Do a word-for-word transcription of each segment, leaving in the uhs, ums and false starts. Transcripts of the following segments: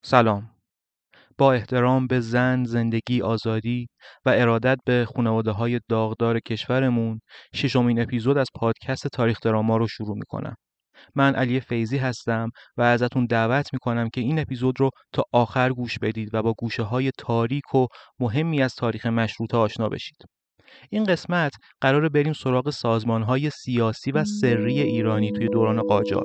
سلام. با احترام به زن، زندگی، آزادی و ارادت به خانواده‌های داغدار کشورمون، ششمین اپیزود از پادکست تاریخ دراما رو شروع می‌کنم. من علی فیضی هستم و ازتون دعوت می‌کنم که این اپیزود رو تا آخر گوش بدید و با گوشه‌های تاریک و مهمی از تاریخ مشروطه آشنا بشید. این قسمت قراره بریم سراغ سازمان‌های سیاسی و سری ایرانی توی دوران قاجار.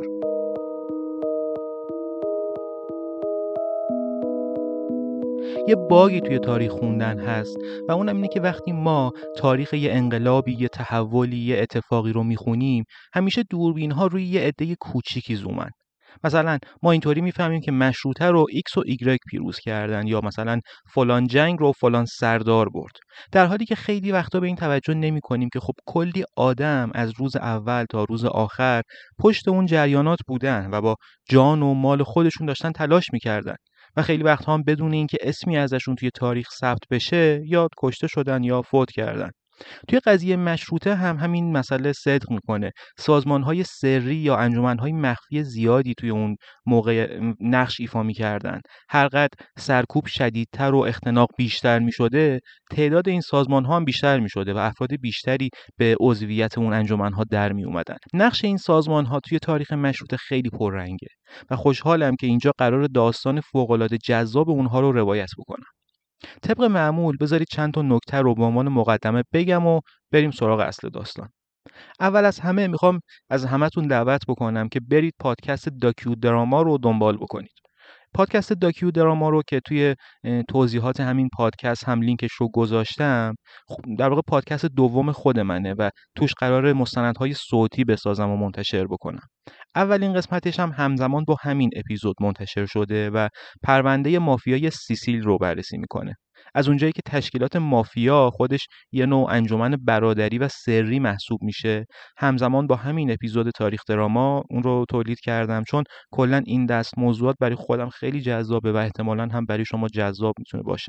یه باگی توی تاریخ خوندن هست و اونم اینه که وقتی ما تاریخ یه انقلابی، یه تحولی، یه اتفاقی رو میخونیم، همیشه دوربین ها روی یه عده کوچیکی زومن. مثلا ما اینطوری میفهمیم که مشروطه رو ایکس و ایگرگ پیروز کردن، یا مثلا فلان جنگ رو فلان سردار برد، در حالی که خیلی وقتا به این توجه نمی کنیم که خب کلی آدم از روز اول تا روز آخر پشت اون جریانات بودن و با جان و مال خودشون داشتن تلاش میکردن و خیلی وقتها هم بدون اینکه اسمی ازشون توی تاریخ ثبت بشه یا کشته شدن یا فوت کردن. توی قضیه مشروطه هم همین مسئله صدق میکنه. سازمان‌های سری یا انجمن‌های مخفی زیادی توی اون موقع نقش ایفا می‌کردن. هر قدر سرکوب شدیدتر و اختناق بیشتر می‌شده، تعداد این سازمان‌ها هم بیشتر می‌شده و افراد بیشتری به عضویت اون انجمن‌ها در می‌اومدن. نقش این سازمان‌ها توی تاریخ مشروطه خیلی پررنگه و خوشحالم که اینجا قرار داستان فوق‌العاده جذاب اونها رو روایت بکنم. طبق معمول بذارید چند تا نکته رو به عنوان مقدمه بگم و بریم سراغ اصل داستان. اول از همه میخوام از همتون دعوت بکنم که برید پادکست داکیو دراما رو دنبال بکنید. پادکست داکیو دراما رو که توی توضیحات همین پادکست هم لینکش رو گذاشتم، در واقع پادکست دوم خود منه و توش قراره مستندهای صوتی بسازم و منتشر بکنم. اولین قسمتش هم همزمان با همین اپیزود منتشر شده و پرونده مافیای سیسیل رو بررسی میکنه. از اونجایی که تشکیلات مافیا خودش یه نوع انجمن برادری و سری محسوب میشه، همزمان با همین اپیزود تاریخ دراما اون رو تولید کردم، چون کلا این دست موضوعات برای خودم خیلی جذابه و احتمالاً هم برای شما جذاب میتونه باشه.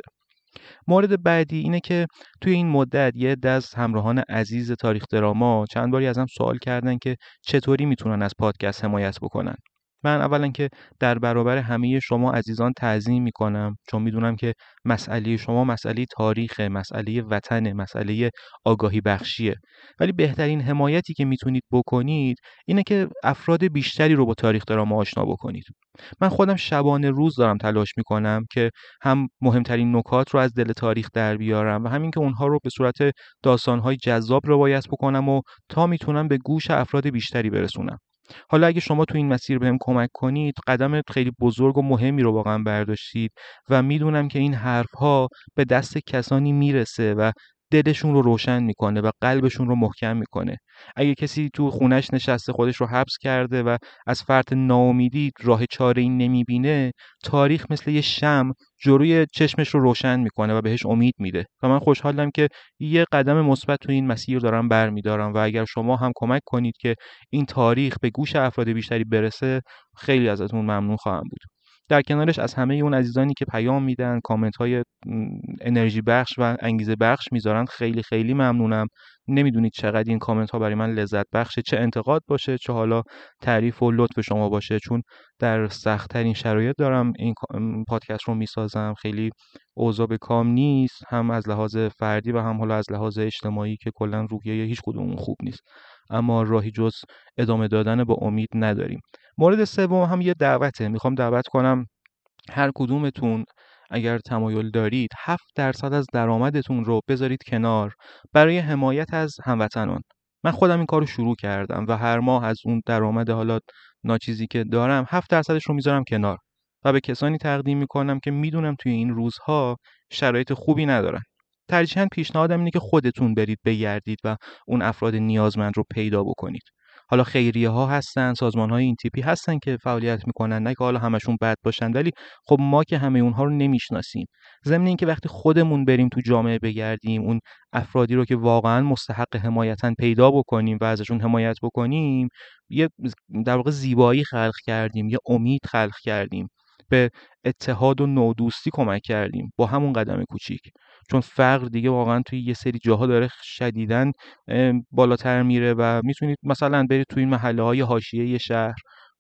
مورد بعدی اینه که توی این مدت یه عده از همراهان عزیز تاریخ دراما چند باری ازم سوال کردن که چطوری میتونن از پادکست حمایت بکنن. من اولا که در برابر همه شما عزیزان تعظیم میکنم، چون میدونم که مسئله شما مسئله تاریخ، مسئله وطن، مسئله آگاهی بخشیه. ولی بهترین حمایتی که میتونید بکنید اینه که افراد بیشتری رو با تاریخ دراما آشنا بکنید. من خودم شبانه روز دارم تلاش میکنم که هم مهمترین نکات رو از دل تاریخ در بیارم و همین که اونها رو به صورت داستان‌های جذاب روایت بکنم و تا میتونم به گوش افراد بیشتری برسونم. حالا اگه شما تو این مسیر بهم کمک کنید، قدم خیلی بزرگ و مهمی رو واقعا برداشتید و میدونم که این حرف‌ها به دست کسانی میرسه و دلشون رو روشن میکنه و قلبشون رو محکم میکنه. اگه کسی تو خونش نشسته خودش رو حبس کرده و از فرط ناامیدی راه چاره‌ای نمیبینه، تاریخ مثل یه شمع جلوی چشمش رو روشن میکنه و بهش امید میده و من خوشحالم که یه قدم مثبت تو این مسیر دارم برمیدارم و اگر شما هم کمک کنید که این تاریخ به گوش افراد بیشتری برسه، خیلی ازتون ممنون خواهم بود. در کنارش از همه اون عزیزانی که پیام میدن، کامنت های انرژی بخش و انگیزه بخش میذارن، خیلی خیلی ممنونم. نمیدونید چقدر این کامنت ها برای من لذت بخشه، چه انتقاد باشه چه حالا تعریف و لطف شما باشه، چون در سخت ترین شرایط دارم این پادکست رو میسازم. خیلی اوضاع به کام نیست، هم از لحاظ فردی و هم حالا از لحاظ اجتماعی که کلا روحیه هیچ کدوم خوب نیست، اما راهی جز ادامه دادن با امید نداریم. مورد سوم هم یه دعوته. میخوام دعوت کنم هر کدومتون اگر تمایل دارید هفت درصد از درآمدتون رو بذارید کنار برای حمایت از هموطنان. من خودم این کارو شروع کردم و هر ماه از اون درآمد حالا ناچیزی که دارم هفت درصدش رو میذارم کنار و به کسانی تقدیم میکنم که میدونم توی این روزها شرایط خوبی ندارن. ترجیحاً پیشنهادم اینه که خودتون برید بگردید و اون افراد نیازمند رو پیدا بکنید. حالا خیریه ها هستن، سازمان های این تیپی هستن که فعالیت میکنن، نه که حالا همشون بد باشن، ولی خب ما که همه اونها رو نمیشناسیم. ضمن اینکه وقتی خودمون بریم تو جامعه بگردیم، اون افرادی رو که واقعا مستحق حمایتن پیدا بکنیم و ازشون حمایت بکنیم، یه در واقع زیبایی خلق کردیم، یه امید خلق کردیم، به اتحاد و نودوستی کمک کردیم با همون قدم کوچیک. چون فقر دیگه واقعا توی یه سری جاها داره شدیداً بالاتر میره و میتونید مثلا برید توی این محله های حاشیه شهر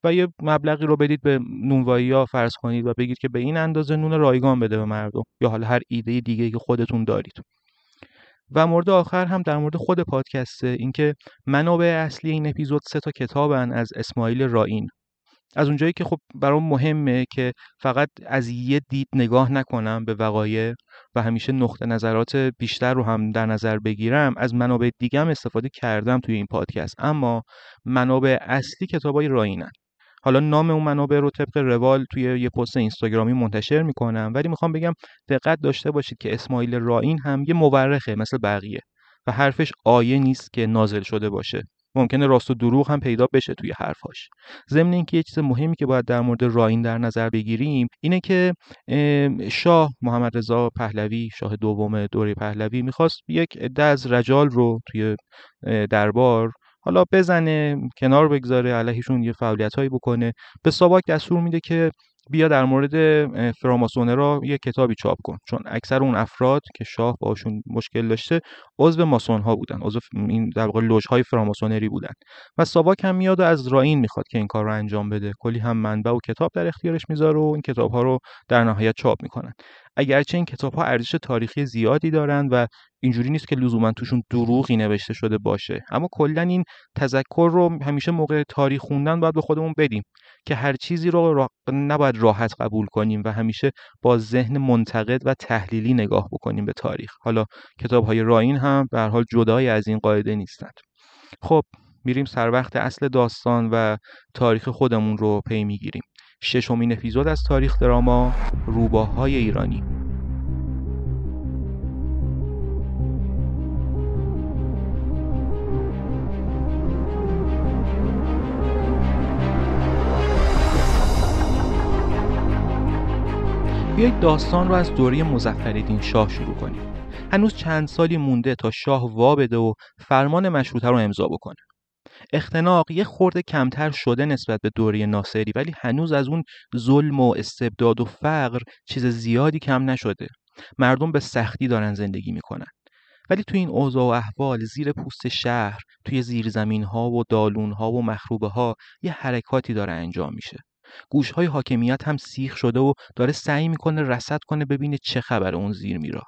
و یه مبلغی رو بدید به نونوایی‌ها فرض کنید و بگید که به این اندازه نون رایگان بده به مردم، یا حالا هر ایده دیگه‌ای که خودتون دارید. و مورد آخر هم در مورد خود پادکسته، اینکه منابع اصلی این اپیزود سه تا کتابن از اسماعیل رائین. از اونجایی که خب برام مهمه که فقط از یه دید نگاه نکنم به وقایع و همیشه نقطه نظرات بیشتر رو هم در نظر بگیرم، از منابع دیگه هم استفاده کردم توی این پادکست، اما منابع اصلی کتابای رائینن. حالا نام اون منابع رو طبق روال توی یه پست اینستاگرامی منتشر میکنم، ولی میخوام بگم دقت داشته باشید که اسماعیل رائین هم یه مورخه مثل بقیه و حرفش آیه نیست که نازل شده باشه. ممکنه راست و دروغ هم پیدا بشه توی حرفاش. ضمن اینکه یه چیز مهمی که باید در مورد رائین در نظر بگیریم اینه که شاه محمد رضا پهلوی، شاه دوم دوره پهلوی، میخواست یک عده از رجال رو توی دربار حالا بزنه، کنار بگذاره، علیهشون یه فعالیتایی بکنه. به ساواک دستور میده که بیا در مورد فراماسونرها یه کتابی چاپ کن، چون اکثر اون افراد که شاه باشون مشکل داشته عضو ماسون ها بودن، عضو این در واقع لوژهای فراماسونری بودن. و ساواک هم میاد و از رائین میخواد که این کار رو انجام بده. کلی هم منبع و کتاب در اختیارش میذاره و این کتاب ها رو در نهایت چاپ میکنن. اگرچه این کتاب ها ارزش تاریخی زیادی دارن و اینجوری نیست که لزوما توشون دروغی نوشته شده باشه، اما کلا این تذکر رو همیشه موقع تاریخ خوندن باید به خودمون بدیم که هر چیزی رو را... نباید راحت قبول کنیم و همیشه با ذهن منتقد و تحلیلی نگاه بکنیم به تاریخ. حالا کتاب‌های رائین هم به هر حال جدای از این قاعده نیستند. خب میریم سر وقت اصل داستان و تاریخ خودمون رو پی میگیریم. ششمین اپیزود از تاریخ دراما، روباهای ایرانی. بیایید داستان رو از دوره مظفرالدین شاه شروع کنیم. هنوز چند سالی مونده تا شاه وا بده و فرمان مشروطه رو امضا بکنه. اختناق یه خورده کمتر شده نسبت به دوره ناصری، ولی هنوز از اون ظلم و استبداد و فقر چیز زیادی کم نشده. مردم به سختی دارن زندگی میکنن. ولی توی این اوضاع و احوال زیر پوست شهر، توی زیرزمین‌ها و دالون‌ها و مخروبه‌ها یه حرکاتی داره انجام میشه. گوش‌های حاکمیت هم سیخ شده و داره سعی میکنه رصد کنه ببینه چه خبر اون زیر میرا.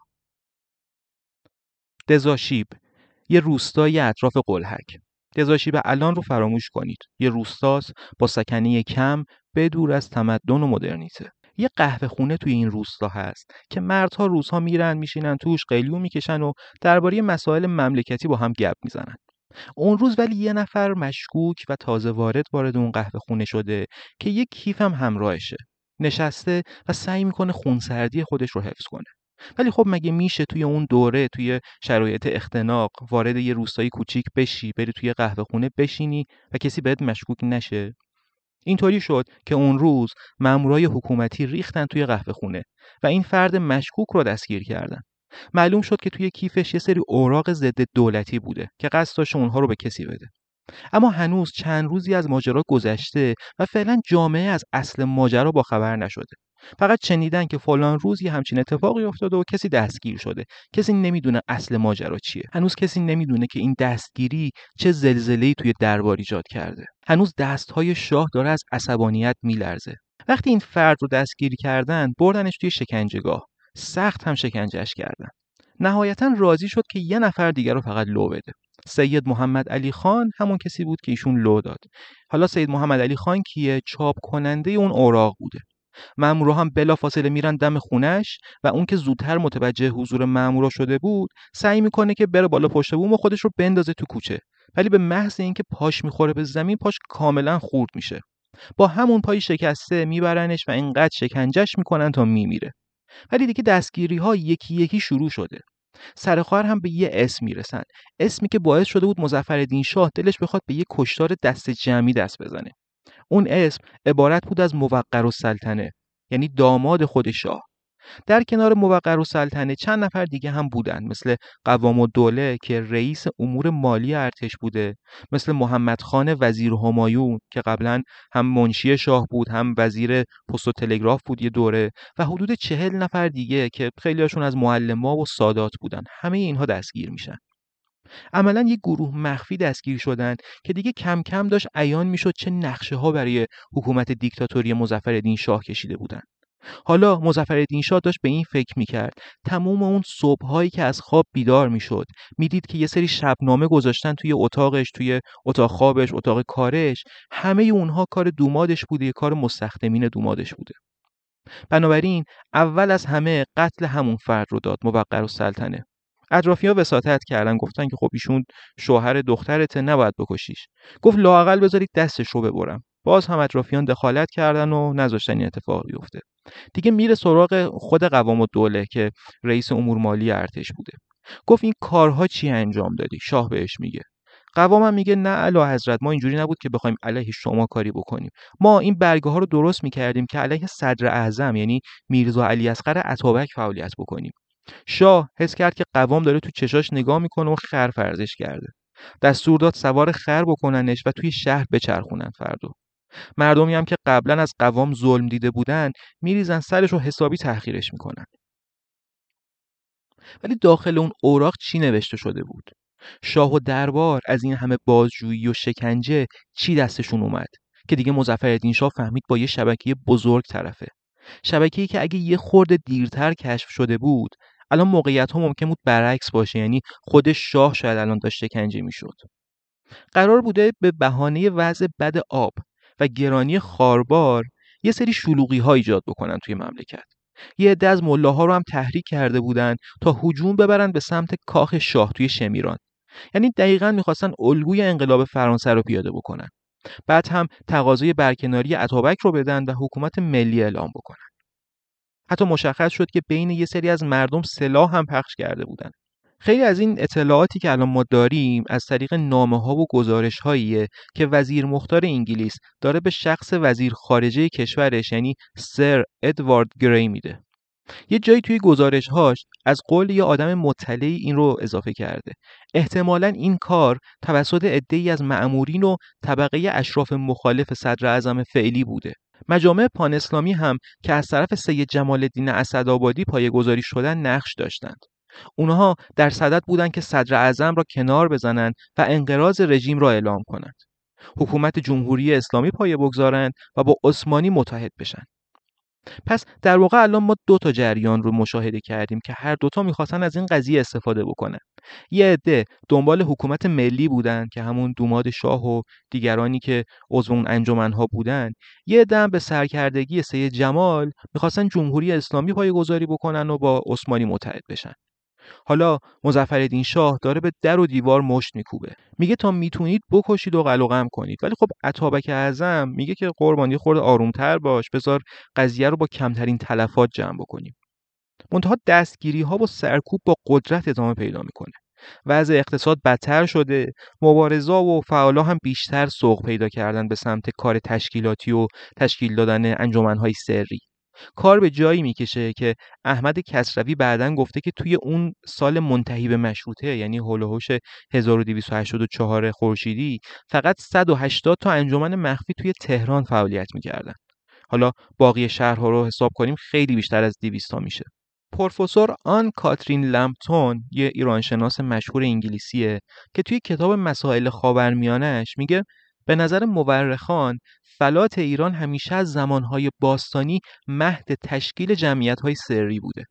دزاشیب، یه روستای اطراف قلهک. دزاشیب الان رو فراموش کنید. یه روستاست با سکنه کم بدور از تمدن و مدرنیته. یه قهوه خونه توی این روستا هست که مردها روزها میرن میشینن توش، قلیون میکشن و درباره مسائل مملکتی با هم گپ میزنن. اون روز ولی یه نفر مشکوک و تازه وارد وارد اون قهوه خونه شده که یک کیف هم همراهشه. نشسته و سعی میکنه خونسردی خودش رو حفظ کنه. ولی خب مگه میشه توی اون دوره، توی شرایط اختناق، وارد یه روستای کوچیک بشی، بری توی قهوه خونه بشینی و کسی بهت مشکوک نشه؟ اینطوری شد که اون روز مامورای حکومتی ریختن توی قهوه خونه و این فرد مشکوک رو دستگیر کردن. معلوم شد که توی کیفش یه سری اوراق ضد دولتی بوده که قصد داشت اونها رو به کسی بده. اما هنوز چند روزی از ماجرا گذشته و فعلا جامعه از اصل ماجرا با خبر نشده. فقط شنیدن که فلان روز یه همچین اتفاقی افتاده و کسی دستگیر شده. کسی نمیدونه اصل ماجرا چیه. هنوز کسی نمیدونه که این دستگیری چه زلزله‌ای توی دربار ایجاد کرده. هنوز دستهای شاه داره از عصبانیت میلرزه. وقتی این فرد رو دستگیر کردن، بردنش توی شکنجهگاه. سخت هم شکنجهش کردن. نهایتاً راضی شد که یه نفر دیگر رو فقط لو بده. سید محمد علی خان همون کسی بود که ایشون لو داد. حالا سید محمد علی خان کیه؟ چاپ کننده اون اوراق بوده. مامورا هم بلافاصله میرن دم خونش و اون که زودتر متوجه حضور مامورا شده بود سعی میکنه که بره بالا پشت بوم و خودش رو بندازه تو کوچه، ولی به محض اینکه پاش میخوره به زمین پاش کاملا خورد میشه. با همون پای شکسته میبرنش و اینقدر شکنجهش میکنن تا میمیره. ولی دیگه دستگیری ها یکی یکی شروع شده. سرخوار هم به یه اسم میرسن، اسمی که باعث شده بود مظفرالدین شاه دلش بخواد به یه کشتار دست جمعی دست بزنه. اون اسم عبارت بود از موقرالسلطنه، یعنی داماد خود شاه. در کنار موقرالسلطنه چند نفر دیگه هم بودن، مثل قوام الدوله که رئیس امور مالی ارتش بوده، مثل محمد خان وزیر همایون که قبلا هم منشی شاه بود هم وزیر پست و تلگراف بود یه دوره، و حدود چهل نفر دیگه که خیلی هاشون از معلما و سادات بودن. همه اینها دستگیر میشن. عملاً یک گروه مخفی دستگیر شدن که دیگه کم کم داشت عیان میشد چه نقشه‌ها برای حکومت دیکتاتوری مظفرالدین شاه کشیده بودن. حالا مظفرالدین شاه داشت به این فکر میکرد تموم اون صبح‌هایی که از خواب بیدار میشد، میدید که یه سری شبنامه گذاشتن توی اتاقش، توی اتاق خوابش، اتاق کارش، همه اونها کار دومادش بوده، کار مستخدمین دومادش بوده. بنابراین اول از همه قتل همون فرد رو داد، موقرالسلطنه. اطرافیان وساطت کردن، گفتن که خب ایشون شوهر دخترته، نباید بکشیش. گفت لااقل بذارید دستش رو ببرم. باز هم اطرافیان دخالت کردن و نذاشتن این اتفاق بیفته. دیگه میره سراغ خود قوام الدوله که رئیس امور مالی ارتش بوده. گفت این کارها چی انجام دادی؟ شاه بهش میگه. قوامم میگه نه اعلیحضرت، ما اینجوری نبود که بخوایم علیه شما کاری بکنیم. ما این برگه ها رو درست میکردیم که علیه صدر اعظم یعنی میرزا علی اصغر عطابک فعالیت بکنیم. شاه حس کرد که قوام داره تو چشاش نگاه میکنه و خر فرضش کرده. دستور داد سوار خر بکننش و توی شهر بچرخونن فردو. مردمی هم که قبلا از قوام ظلم دیده بودن میریزن سرش رو حسابی تحقیرش میکنن. ولی داخل اون اوراق چی نوشته شده بود؟ شاه و دربار از این همه بازجویی و شکنجه چی دستشون اومد که دیگه مظفرالدین شاه فهمید با یه شبکه بزرگ طرفه. شبکه‌ای که اگه یه خورده دیرتر کشف شده بود، الان موقعیت ها ممکن بود برعکس باشه، یعنی خود شاه شاید الان داشت شکنجه میشد. قرار بوده به بهانه وضع بد آب و گرانی خاربار یه سری شلوغی ها ایجاد بکنن توی مملکت. یه عده از ملاها رو هم تحریک کرده بودن تا هجوم ببرن به سمت کاخ شاه توی شمیران. یعنی دقیقاً میخواستن الگوی انقلاب فرانسه رو پیاده بکنن. بعد هم تقاضای برکناری اتابک رو بدن و حکومت ملی اعلام بکنن. حتی مشخص شد که بین یه سری از مردم سلاح هم پخش کرده بودن. خیلی از این اطلاعاتی که الان ما داریم از طریق نامه‌ها و گزارش‌هاییه که وزیر مختار انگلیس داره به شخص وزیر خارجه کشورش یعنی سر ادوارد گری میده. یه جایی توی گزارش‌هاش از قول یه آدم مطلعی این رو اضافه کرده. احتمالاً این کار توسط عده‌ای از مأمورین و طبقه اشراف مخالف صدر اعظم فعلی بوده. مجامع پان اسلامی هم که از طرف سید جمال الدین اسدآبادی پایه‌گذاری شدن نقش داشتند. اونها در صدد بودند که صدر اعظم را کنار بزنند و انقراض رژیم را اعلام کنند. حکومت جمهوری اسلامی پایه بگذارند و با عثمانی متحد بشن. پس در واقع الان ما دو تا جریان رو مشاهده کردیم که هر دوتا میخواستن از این قضیه استفاده بکنن. یه عده دنبال حکومت ملی بودن که همون دوماد شاه و دیگرانی که عضو اون انجمنها بودن. یه عده هم به سرکردگی سید جمال میخواستن جمهوری اسلامی پایه‌گذاری بکنن و با عثمانی متحد بشن. حالا مظفرالدین شاه داره به در و دیوار مشت میکوبه. میگه تا میتونید بکشید و قلقم کنید. ولی خب اتابک اعظم میگه که قربانی خورده آرومتر باش، بذار قضیه رو با کمترین تلفات جمع بکنیم. منتها دستگیری ها با سرکوب با قدرت ادامه پیدا میکنه. وضع اقتصاد بدتر شده، مبارزا و فعالا هم بیشتر سوق پیدا کردن به سمت کار تشکیلاتی و تشکیل دادن انجمنهای سری. کار به جایی میکشه که احمد کسروی بعداً گفته که توی اون سال منتهی به مشروطه یعنی هول و هوش هزار و دویست و هشتاد و چهار خورشیدی فقط صد و هشتاد تا انجمن مخفی توی تهران فعالیت میکردن. حالا باقی شهرها رو حساب کنیم خیلی بیشتر از دویست تا میشه. پروفسور آن کاترین لمپتون یه ایرانشناس مشهور انگلیسیه که توی کتاب مسائل خاورمیانه‌اش میگه به نظر مورخان فلات ایران همیشه از زمانهای باستانی مهد تشکیل جمعیت‌های سری بوده.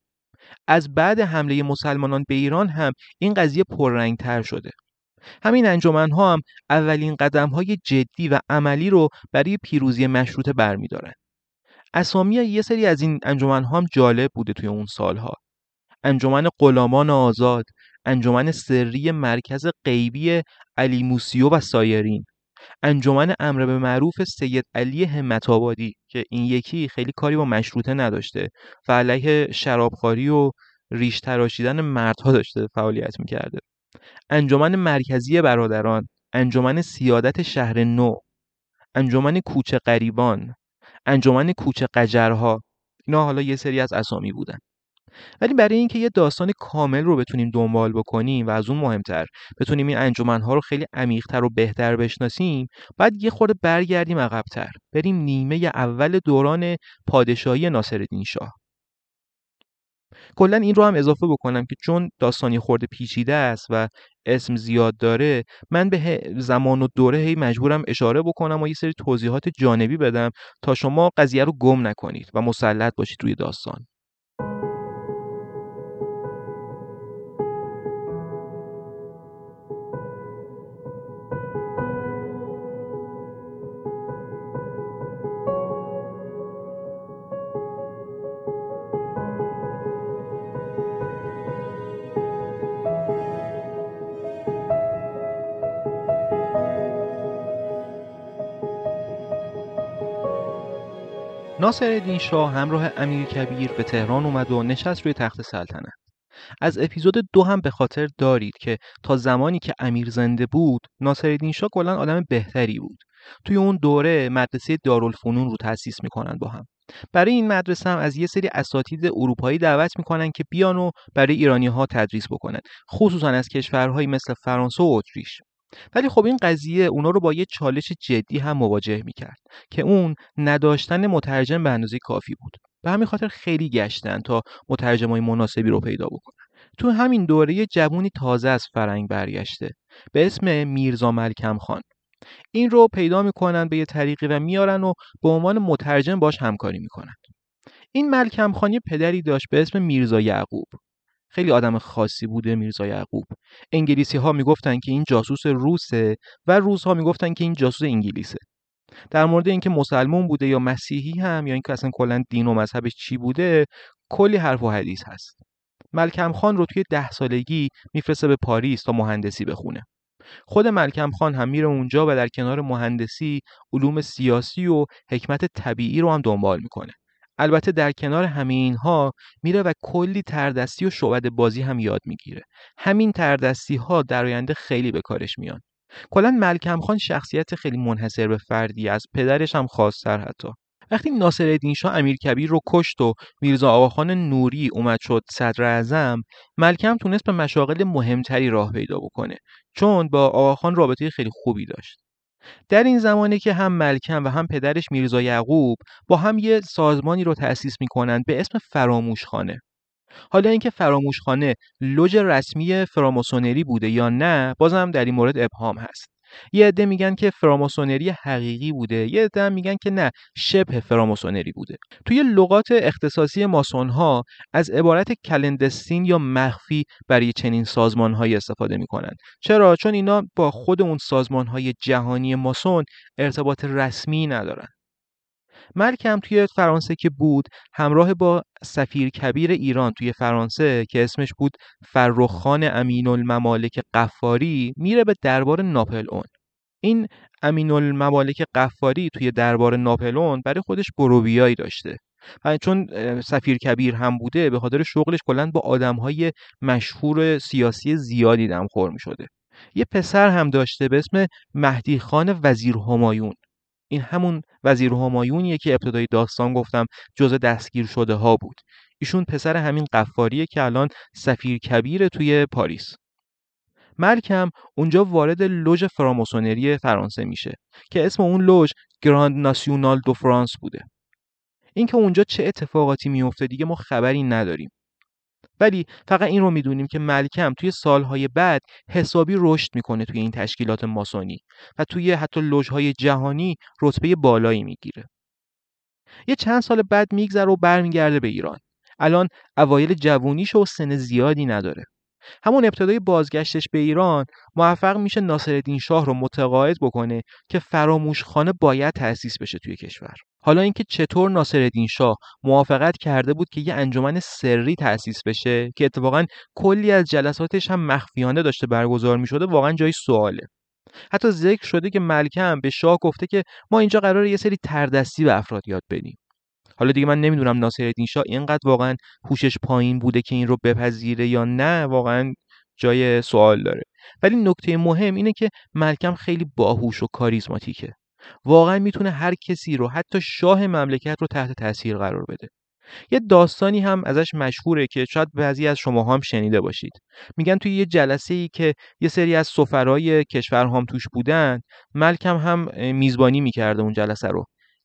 از بعد حمله مسلمانان به ایران هم این قضیه پررنگ‌تر شده. همین انجمن‌ها هم اولین قدم‌های جدی و عملی رو برای پیروزی مشروطه برمی‌دارن. اسامی یه سری از این انجمن‌ها هم جالب بوده توی اون سالها. انجمن غلامان آزاد، انجمن سری مرکز غیبی علی موسیو و سایرین، انجمن امر به معروف سید علی همت‌آبادی که این یکی خیلی کاری با مشروطه نداشته و علیه شرابخواری و ریش تراشیدن مردها داشته فعالیت میکرده، انجمن مرکزی برادران، انجمن سیادت شهر نو، انجمن کوچه غریبان، انجمن کوچه قجرها. اینا حالا یه سری از اسامی بودن. ولی برای اینکه یه داستان کامل رو بتونیم دنبال بکنیم و از اون مهمتر بتونیم این انجمن‌ها رو خیلی عمیق‌تر و بهتر بشناسیم، باید یه خورده برگردیم عقب‌تر، بریم نیمه اول دوران پادشاهی ناصرالدین شاه. کلا این رو هم اضافه بکنم که چون داستانی خورده پیچیده است و اسم زیاد داره، من به زمان و دوره هی مجبورم اشاره بکنم و یه سری توضیحات جانبی بدم تا شما قضیه رو گم نکنید و مسلط باشید روی داستان. ناصرالدین شاه همراه امیرکبیر به تهران اومد و نشست روی تخت سلطنت. از اپیزود دو هم به خاطر دارید که تا زمانی که امیر زنده بود، ناصرالدین شاه کلا آدم بهتری بود. توی اون دوره مدرسه دارالفنون رو تأسیس میکنن با هم. برای این مدرسه هم از یه سری اساتید اروپایی دعوت میکنن که بیان و برای ایرانی ها تدریس بکنن، خصوصا از کشورهایی مثل فرانسه و اتریش. ولی خب این قضیه اونا رو با یه چالش جدی هم مواجه میکرد که اون نداشتن مترجم به اندازه کافی بود. به همین خاطر خیلی گشتن تا مترجمای مناسبی رو پیدا بکنن. تو همین دوره یه جوونی تازه از فرنگ برگشته به اسم میرزا ملکم خان. این رو پیدا میکنن به یه طریقی و میارن و به عنوان مترجم باش همکاری میکنن. این ملکم خان یه پدری داشت به اسم میرزا یعقوب. خیلی آدم خاصی بوده میرزا یعقوب. انگلیسی ها میگفتن که این جاسوس روسه و روس ها میگفتن که این جاسوس انگلیسه. در مورد اینکه مسلمان بوده یا مسیحی هم یا اینکه اصلا کلا دین و مذهبش چی بوده کلی حرف و حدیث هست. ملکم خان رو توی ده سالگی میفرسته به پاریس تا مهندسی بخونه. خود ملکم خان هم میره اونجا و در کنار مهندسی علوم سیاسی و حکمت طبیعی رو هم دنبال میکنه. البته در کنار همه اینها میره و کلی تردستی و شعبده بازی هم یاد میگیره. همین تردستی ها در آینده خیلی به کارش میان. کلا ملکم خان شخصیت خیلی منحصر به فردی از پدرش هم خاص‌تر حتی. وقتی ناصرالدین شاه امیرکبیر رو کشت و میرزا آقاخان نوری اومد شد صدر اعظم، ملکم تونست به مشاغل مهمتری راه پیدا بکنه، چون با آقاخان رابطه خیلی خوبی داشت. در این زمانه که هم ملکم و هم پدرش میرزا یعقوب با هم یه سازمانی رو تأسیس میکنن به اسم فراموشخانه. حالا اینکه فراموشخانه لوژ رسمی فراماسونری بوده یا نه بازم در این مورد ابهام هست. یه عده میگن که فراماسونری حقیقی بوده، یه عده میگن که نه شبه فراماسونری بوده. توی لغات اختصاصی ماسون ها از عبارت کلندستین یا مخفی برای چنین سازمان های استفاده میکنن. چرا؟ چون اینا با خود اون سازمان های جهانی ماسون ارتباط رسمی ندارن. ملکم توی فرانسه که بود همراه با سفیر کبیر ایران توی فرانسه که اسمش بود فرخ خان امین الممالک قفاری میره به دربار ناپلئون. این امین الممالک قفاری توی دربار ناپلئون برای خودش برویایی داشته و چون سفیر کبیر هم بوده به خاطر شغلش کلاً با آدم‌های مشهور سیاسی زیادی دمخور می‌شده. یه پسر هم داشته به اسم مهدی خان وزیر همایون. این همون وزیر همایونیه که ابتدای داستان گفتم جزء دستگیر شده ها بود. ایشون پسر همین قفاریه که الان سفیر کبیر توی پاریس. ملکم اونجا وارد لوژ فراماسونری فرانسه میشه که اسم اون لوژ گراند ناسیونال دو فرانس بوده. اینکه اونجا چه اتفاقاتی میفته دیگه ما خبری نداریم. ولی فقط این رو میدونیم که ملکم توی سالهای بعد حسابی رشد میکنه توی این تشکیلات ماسونی و توی حتی لوژهای جهانی رتبه بالایی میگیره. یه چند سال بعد میگذره و برمیگرده به ایران. الان اوایل جوونیشه و سن زیادی نداره. همون ابتدای بازگشتش به ایران موفق میشه ناصرالدین شاه رو متقاعد بکنه که فراموشخانه باید تأسیس بشه توی کشور. حالا اینکه چطور ناصرالدین شاه موافقت کرده بود که یه انجمن سری تأسیس بشه که اتفاقا کلی از جلساتش هم مخفیانه داشته برگزار میشده واقعا جای سواله. حتی ذکر شده که ملکم به شاه گفته که ما اینجا قراره یه سری تردستی به افراد یاد بدیم. حالا دیگه من نمیدونم ناصرالدین شاه اینقدر واقعا هوشش پایین بوده که این رو بپذیره یا نه، واقعا جای سوال داره. ولی نکته مهم اینه که ملکم خیلی باهوش و کاریزماتیکه. واقعا میتونه هر کسی رو حتی شاه مملکت رو تحت تاثیر قرار بده. یه داستانی هم ازش مشهوره که شاید بعضی از شما هم شنیده باشید. میگن توی یه جلسه‌ای که یه سری از سفرای کشورها هم توش بودن، ملکم هم میزبانی میکرده اون جلسه رو.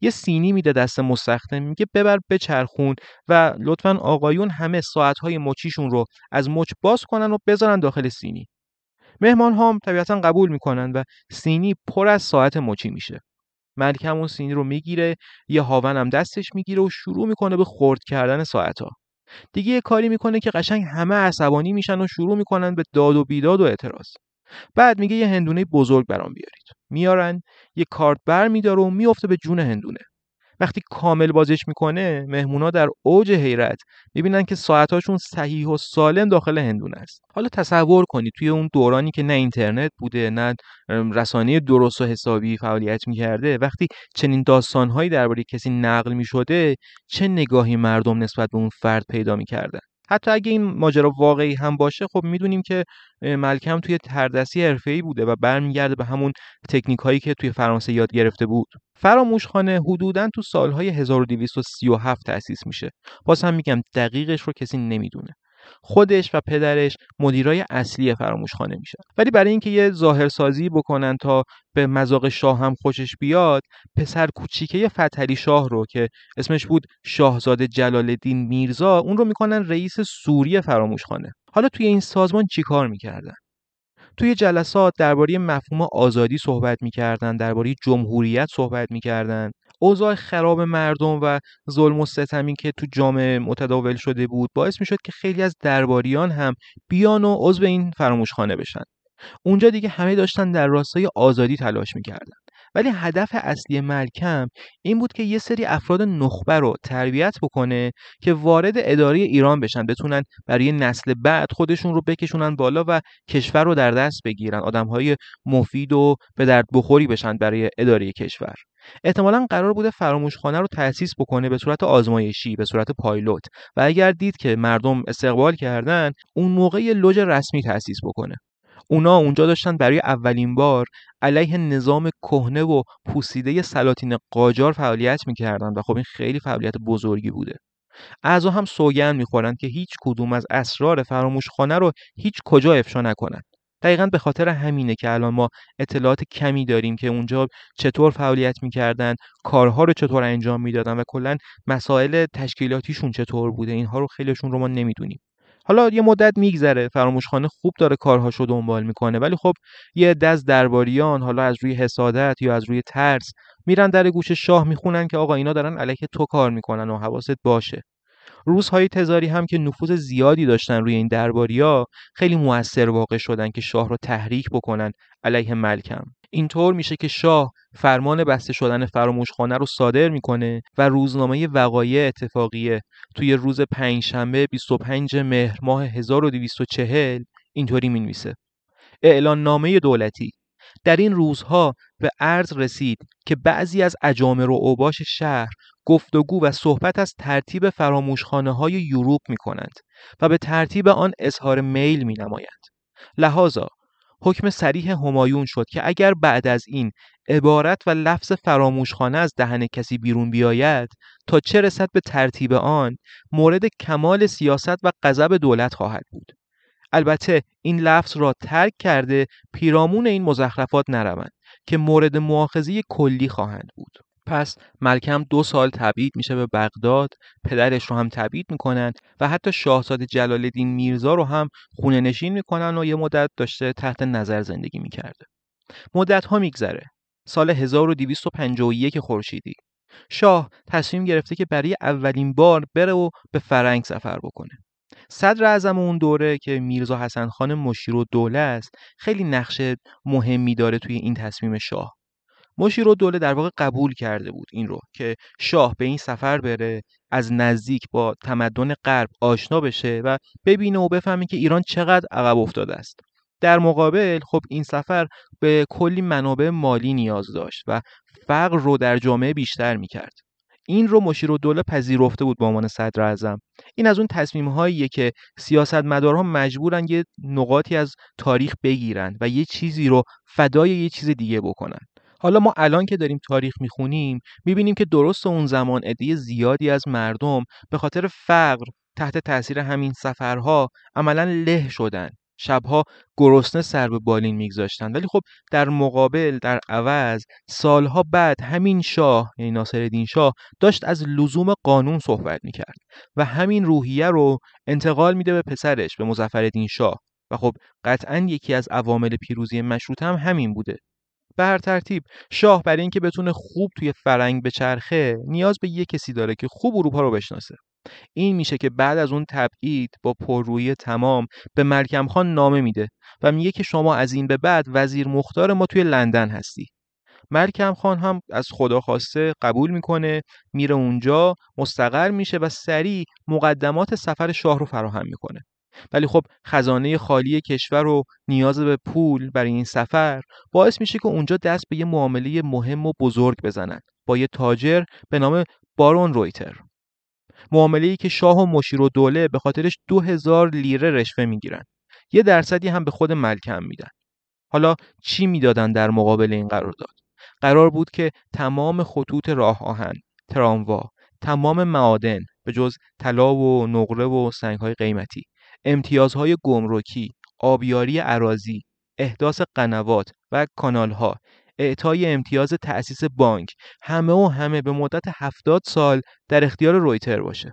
یه سینی میده دست مستخدم، میگه ببر بچرخون و لطفاً آقایون همه ساعت‌های مچیشون رو از مچ باز کنن و بذارن داخل سینی. مهمان هم طبیعتاً قبول میکنن و سینی پر از ساعت مچی میشه. ملکم اون سینی رو میگیره، یه هاون هم دستش میگیره و شروع میکنه به خرد کردن ساعت‌ها. دیگه یه کاری میکنه که قشنگ همه عصبانی میشن و شروع میکنن به داد و بیداد و اعتراض. بعد میگه یه هندونه بزرگ برام بیارید. میارن، یه کارت بر میداره و میفته به جون هندونه. وقتی کامل بازش میکنه، مهمونا در اوج حیرت میبینن که ساعتاشون صحیح و سالم داخل هندونه است. حالا تصور کنید توی اون دورانی که نه اینترنت بوده، نه رسانه درست و حسابی فعالیت میکرده، وقتی چنین داستانهایی درباره کسی نقل میشده، چه نگاهی مردم نسبت به اون فرد پیدا میکردن. حتی اگه این ماجرا واقعی هم باشه، خب میدونیم که ملکم توی تردستی حرفه‌ای بوده و برمیگرده به همون تکنیک هایی که توی فرانسه یاد گرفته بود. فراموشخانه حدوداً تو سالهای هزار و دویست و سی و هفت تأسیس میشه. باز هم میگم دقیقش رو کسی نمیدونه. خودش و پدرش مدیرای اصلی فراموشخانه میشن. ولی برای اینکه یه ظاهرسازی بکنن تا به مذاق شاه هم خوشش بیاد، پسر کوچیکه فتحعلی شاه رو که اسمش بود شاهزاده جلال‌الدین میرزا، اون رو میکنن رئیس سوری فراموشخانه. حالا توی این سازمان چیکار میکردن؟ توی جلسات درباره مفهوم آزادی صحبت می‌کردن، درباره جمهوریت صحبت می‌کردن. اوضاع خراب مردم و ظلم و ستمی که تو جامعه متداول شده بود باعث می‌شد که خیلی از درباریان هم بیان و عضو این فراموشخانه بشن. اونجا دیگه همه داشتن در راستای آزادی تلاش می‌کردن. ولی هدف اصلی ملکم این بود که یه سری افراد نخبه رو تربیت بکنه که وارد اداره ایران بشن، بتونن برای نسل بعد خودشون رو بکشونن بالا و کشور رو در دست بگیرن، آدم‌های مفید و به درد بخوری بشن برای اداره کشور. احتمالاً قرار بوده فراموشخانه رو تأسیس بکنه به صورت آزمایشی، به صورت پایلوت، و اگر دید که مردم استقبال کردن، اون موقع یه لوژ رسمی تأسیس بکنه. اونا اونجا داشتن برای اولین بار علیه نظام کهنه و پوسیده سلاطین قاجار فعالیت میکردن و خب این خیلی فعالیت بزرگی بوده. اعضا هم سوگند میخورن که هیچ کدوم از اسرار فراموشخانه رو هیچ کجا افشا نکنن. دقیقاً به خاطر همینه که الان ما اطلاعات کمی داریم که اونجا چطور فعالیت میکردن، کارها رو چطور انجام میدادن و کلاً مسائل تشکیلاتیشون چطور بوده. اینها رو خیلیشون رو ما نمیدونیم. حالا یه مدت میگذره، فراموشخانه خوب داره کارهاشو دنبال میکنه، ولی خب یه عده از درباریان حالا از روی حسادت یا از روی ترس میرن در گوش شاه میخونن که آقا اینا دارن علیه تو کار میکنن و حواست باشه. روزهای تزاری هم که نفوذ زیادی داشتن روی این درباریا، خیلی موثر واقع شدن که شاه رو تحریک بکنن علیه ملکم. اینطور میشه که شاه فرمان بسته شدن فراموشخانه رو صادر میکنه و روزنامه وقایع اتفاقیه توی روز پنجشنبه بیست و پنجم مهر ماه هزار و دویست و چهل اینطوری مینویسه: اعلان نامه دولتی. در این روزها به عرض رسید که بعضی از اجامر و اوباش شهر گفتگو و صحبت از ترتیب فراموشخانه‌های یوروپ می‌کنند و به ترتیب آن اظهار میل می‌نمایند. لذا حکم صریح همایون شد که اگر بعد از این عبارت و لفظ فراموشخانه از دهن کسی بیرون بیاید، تا چه رسد به ترتیب آن، مورد کمال سیاست و غضب دولت خواهد بود. البته این لفظ را ترک کرده پیرامون این مزخرفات نروند که مورد مؤاخذه کلی خواهند بود. پس ملکم دو سال تبعید میشه به بغداد، پدرش رو هم تبعید میکنن و حتی شاهزاده جلال‌الدین میرزا رو هم خونه نشین میکنن و یه مدت داشته تحت نظر زندگی میکرده. مدت ها میگذره. سال هزار و دویست و پنجاه و یک خورشیدی شاه تصمیم گرفته که برای اولین بار بره و به فرنگ سفر بکنه. صدر اعظم اون دوره که میرزا حسن خان مشیرالدوله است، خیلی نقش مهمی داره توی این تصمیم شاه. مشیرالدوله در واقع قبول کرده بود این رو که شاه به این سفر بره، از نزدیک با تمدن غرب آشنا بشه و ببینه و بفهمه که ایران چقدر عقب افتاده است. در مقابل خب این سفر به کلی منابع مالی نیاز داشت و فقر رو در جامعه بیشتر میکرد. این رو مشیرالدوله پذیرفته بود به عنوان صدر اعظم. این از اون تصمیم‌هاییه که سیاستمدارها مجبورن یه نقاطی از تاریخ بگیرن و یه چیزی رو فدای یه چیز دیگه بکنن. حالا ما الان که داریم تاریخ میخونیم میبینیم که درست اون زمان عده زیادی از مردم به خاطر فقر تحت تاثیر همین سفرها عملاً له شدن. شبها گرسنه سر به بالین میگذاشتن. ولی خب در مقابل، در عوض، سالها بعد همین شاه، یعنی ناصرالدین شاه، داشت از لزوم قانون صحبت میکرد و همین روحیه رو انتقال میده به پسرش، به مظفرالدین شاه. و خب قطعاً یکی از عوامل پیروزی مشروطه هم همین بوده. به هر ترتیب شاه برای اینکه بتونه خوب توی فرنگ بچرخه نیاز به یه کسی داره که خوب اروپا رو بشناسه. این میشه که بعد از اون تبعید با پررویی تمام به ملکم خان نامه میده و میگه که شما از این به بعد وزیر مختار ما توی لندن هستی. ملکم خان هم از خدا خواسته قبول میکنه، میره اونجا مستقر میشه و سریع مقدمات سفر شاه رو فراهم میکنه. ولی خب خزانه خالی کشور و نیاز به پول برای این سفر باعث میشه که اونجا دست به یه معامله مهم و بزرگ بزنن با یه تاجر به نام بارون رویتر. معامله‌ای که شاه و مشیرالدوله به خاطرش دو هزار لیره رشوه میگیرن. یه درصدی هم به خود ملکم میدن. حالا چی میدادن در مقابل این قرارداد؟ قرار بود که تمام خطوط راه آهن، تراموا، تمام معادن به جز طلا و نقره و سنگ‌های قیمتی، امتیازهای گمرکی، آبیاری اراضی، احداث قنوات و کانال‌ها، اعطای امتیاز تأسیس بانک، همه و همه به مدت هفتاد سال در اختیار رویتر باشه.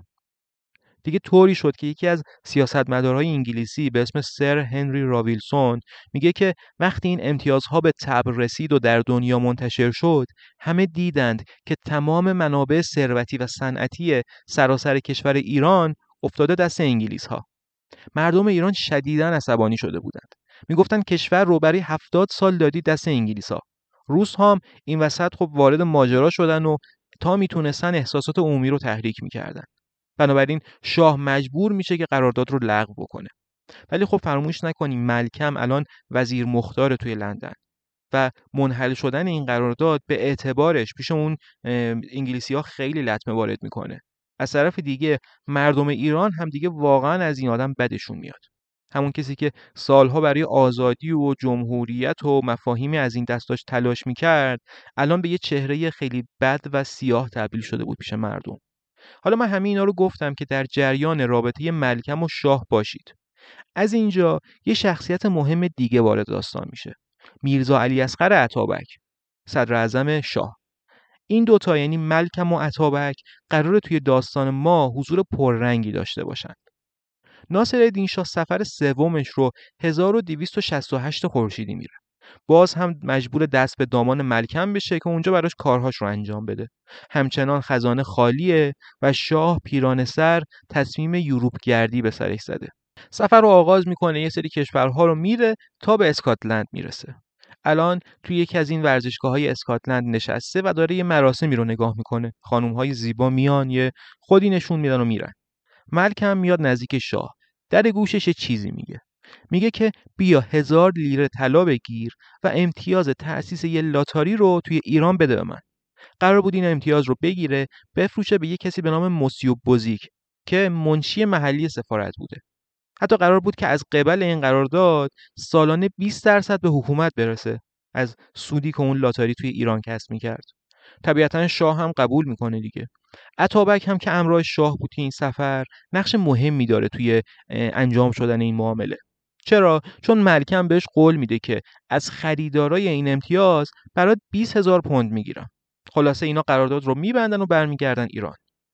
دیگه طوری شد که یکی از سیاستمدارهای انگلیسی به اسم سر هنری راویلسون میگه که وقتی این امتیازها به تبر رسید و در دنیا منتشر شد، همه دیدند که تمام منابع ثروتی و صنعتی سراسر کشور ایران افتاده دست انگلیس‌ها. مردم ایران شدیداً عصبانی شده بودند. میگفتن کشور رو برای هفتاد سال دادی دست انگلیس‌ها. روس هم این وسط خب وارد ماجرا شدن و تا میتونستن احساسات عمومی رو تحریک میکردن. بنابراین شاه مجبور میشه که قرارداد رو لغو بکنه. ولی خب فراموش نکنیم ملکم الان وزیر مختار توی لندن و منحل شدن این قرارداد به اعتبارش پیش اون انگلیسی‌ها خیلی لطمه وارد میکنه. از طرف دیگه مردم ایران هم دیگه واقعا از این آدم بدشون میاد. همون کسی که سالها برای آزادی و جمهوریت و مفاهیمی از این دست داشت تلاش میکرد، الان به یه چهره خیلی بد و سیاه تبدیل شده بود پیش مردم. حالا من همه اینا رو گفتم که در جریان رابطه ملکم و شاه باشید. از اینجا یه شخصیت مهم دیگه وارد داستان میشه. میرزا علی اصغر عطابک، صدر اعظم شاه. این دوتا یعنی ملکم و عطابک قراره توی داستان ما حضور پررنگی داشته باشند. ناصرالدین شاه سفر سومش رو هزار و دویست و شصت و هشت خورشیدی میره. باز هم مجبور دست به دامان ملکم بشه که اونجا براش کارهاش رو انجام بده. همچنان خزانه خالیه و شاه پیرانه سر تصمیم یوروپ گردی به سرش زده. سفر رو آغاز میکنه، یه سری کشورها رو میره تا به اسکاتلند میرسه. الان توی یکی از این ورزشگاه‌های اسکاتلند نشسته و داره یه مراسمی رو نگاه میکنه. خانم‌های زیبا میان یه خودی نشون میدن و میرن. ملکم میاد نزدیک شاه. در گوشش چیزی میگه. میگه که بیا هزار لیره طلا بگیر و امتیاز تأسیس یه لاتاری رو توی ایران بده به من. قرار بود این امتیاز رو بگیره بفروشه به یه کسی به نام موسیو بوزیک که منشی محلی سفارت بوده. حتی قرار بود که از قبل این قرارداد سالانه بیست درصد به حکومت برسه از سودی که اون لاتاری توی ایران کسب می‌کرد. طبیعتاً شاه هم قبول میکنه دیگه. عطابک هم که همراه شاه بود این سفر نقش مهمی داره توی انجام شدن این معامله. چرا؟ چون ملکم بهش قول میده که از خریدارای این امتیاز برات بیست هزار پوند میگیرم. خلاصه اینا قرارداد رو میبندن و برمیگردن ایران.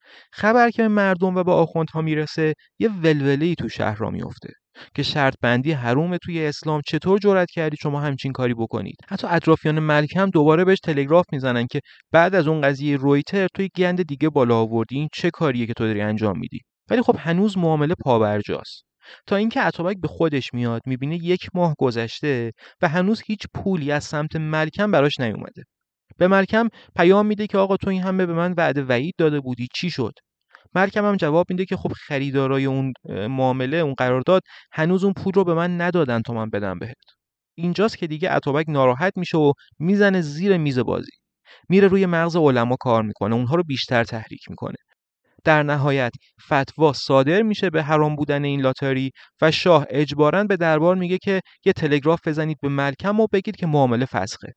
خبر که به مردم و به آخوندها میرسه یه ولوله‌ای تو شهر را میفته که شرط بندی حروم توی اسلام، چطور جرأت کردید شما همچین کاری بکنید. حتی اطرافیان ملکم دوباره بهش تلگراف میزنن که بعد از اون قضیه رویتر توی گند دیگه بالا آوردی، این چه کاریه که تو داری انجام میدی. ولی خب هنوز معامله پابرجاست تا اینکه عطابک به خودش میاد، میبینه یک ماه گذشته و هنوز هیچ پولی از سمت ملکم براش نیومده. به ملکم پیام میده که آقا تو این همه به من وعده وعید داده بودی، چی شد؟ ملکم هم جواب میده که خب خریدارای اون معامله، اون قرارداد هنوز اون پول رو به من ندادن تا من بدم بهت. اینجاست که دیگه عطابک ناراحت میشه و میزنه زیر میز بازی. میره روی مغز علما کار میکنه، اونها رو بیشتر تحریک میکنه. در نهایت فتوا صادر میشه به حرام بودن این لاتاری و شاه اجباراً به دربار میگه که یه تلگراف بزنید به ملکم و بگید که معامله فسخه.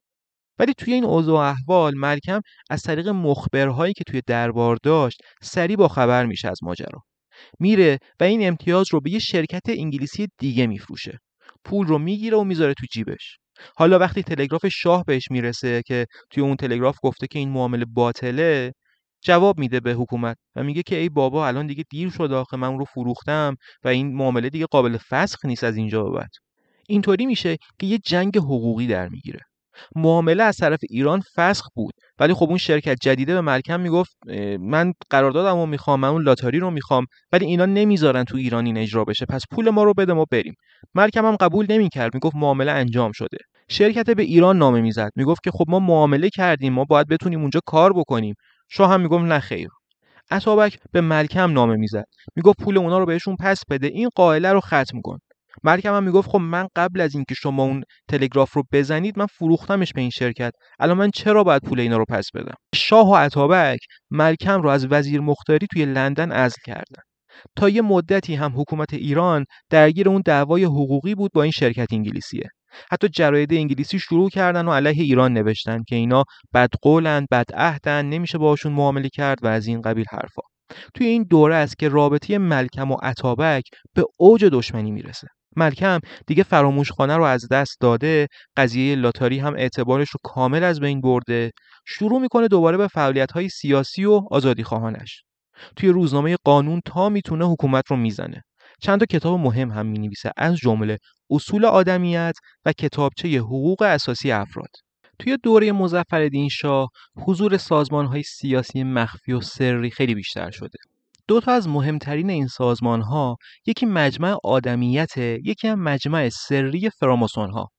ولی توی این اوضاع و احوال ملکم از طریق مخبرهایی که توی دربار داشت سریع با خبر میشه از ماجرا. میره و این امتیاز رو به یه شرکت انگلیسی دیگه میفروشه. پول رو میگیره و میذاره تو جیبش. حالا وقتی تلگراف شاه بهش میرسه که توی اون تلگراف گفته که این معامله باطله، جواب میده به حکومت و میگه که ای بابا الان دیگه دیر شد، آخه من اون رو فروختم و این معامله دیگه قابل فسخ نیست از اینجا به بعد. اینطوری میشه که یه جنگ حقوقی در میگیره. معامله از طرف ایران فسخ بود، ولی خب اون شرکت جدیده به ملکم میگفت من قراردادمو میخوام، من اون لاتاری رو میخوام، ولی اینا نمیذارن تو ایران این اجرا بشه، پس پول ما رو بده ما بریم. ملکم هم قبول نمیکرد، میگفت معامله انجام شده. شرکت به ایران نامه میزد، میگفت که خب ما معامله کردیم، ما باید بتونیم اونجا کار بکنیم. شاه هم میگفت نه خیر. اتابک به ملکم نامه میزد، میگفت پول اونا رو بهشون پس بده، این قائله رو ختم کن. ملکم هم میگفت خب من قبل از اینکه شما اون تلگراف رو بزنید من فروختمش به این شرکت، الان من چرا باید پول اینا رو پس بدم؟ شاه و اتابک ملکم رو از وزیر مختاری توی لندن عزل کردن. تا یه مدتی هم حکومت ایران درگیر اون دعوای حقوقی بود با این شرکت انگلیسیه. حتی جراید انگلیسی شروع کردن و علیه ایران نوشتن که اینا بدقولن، بدعهدن، نمیشه باهاشون معامله کرد و از این قبیل حرفا. توی این دوره است که رابطه ملکم و اتابک به اوج دشمنی میرسه. ملکم دیگه فراموشخانه رو از دست داده، قضیه لاتاری هم اعتبارش رو کامل از بین برده، شروع میکنه دوباره به فعالیت‌های سیاسی و آزادیخواهانش. توی روزنامه قانون تا میتونه حکومت رو میزنه. چند تا کتاب مهم هم مینویسه، از جمله اصول آدمیت و کتابچه حقوق اساسی افراد. توی دوره مظفرالدین شاه حضور سازمان‌های سیاسی مخفی و سری خیلی بیشتر شده. دو تا از مهمترین این سازمان‌ها، یکی مجمع آدمیت، یکی هم مجمع سری فراماسون‌ها.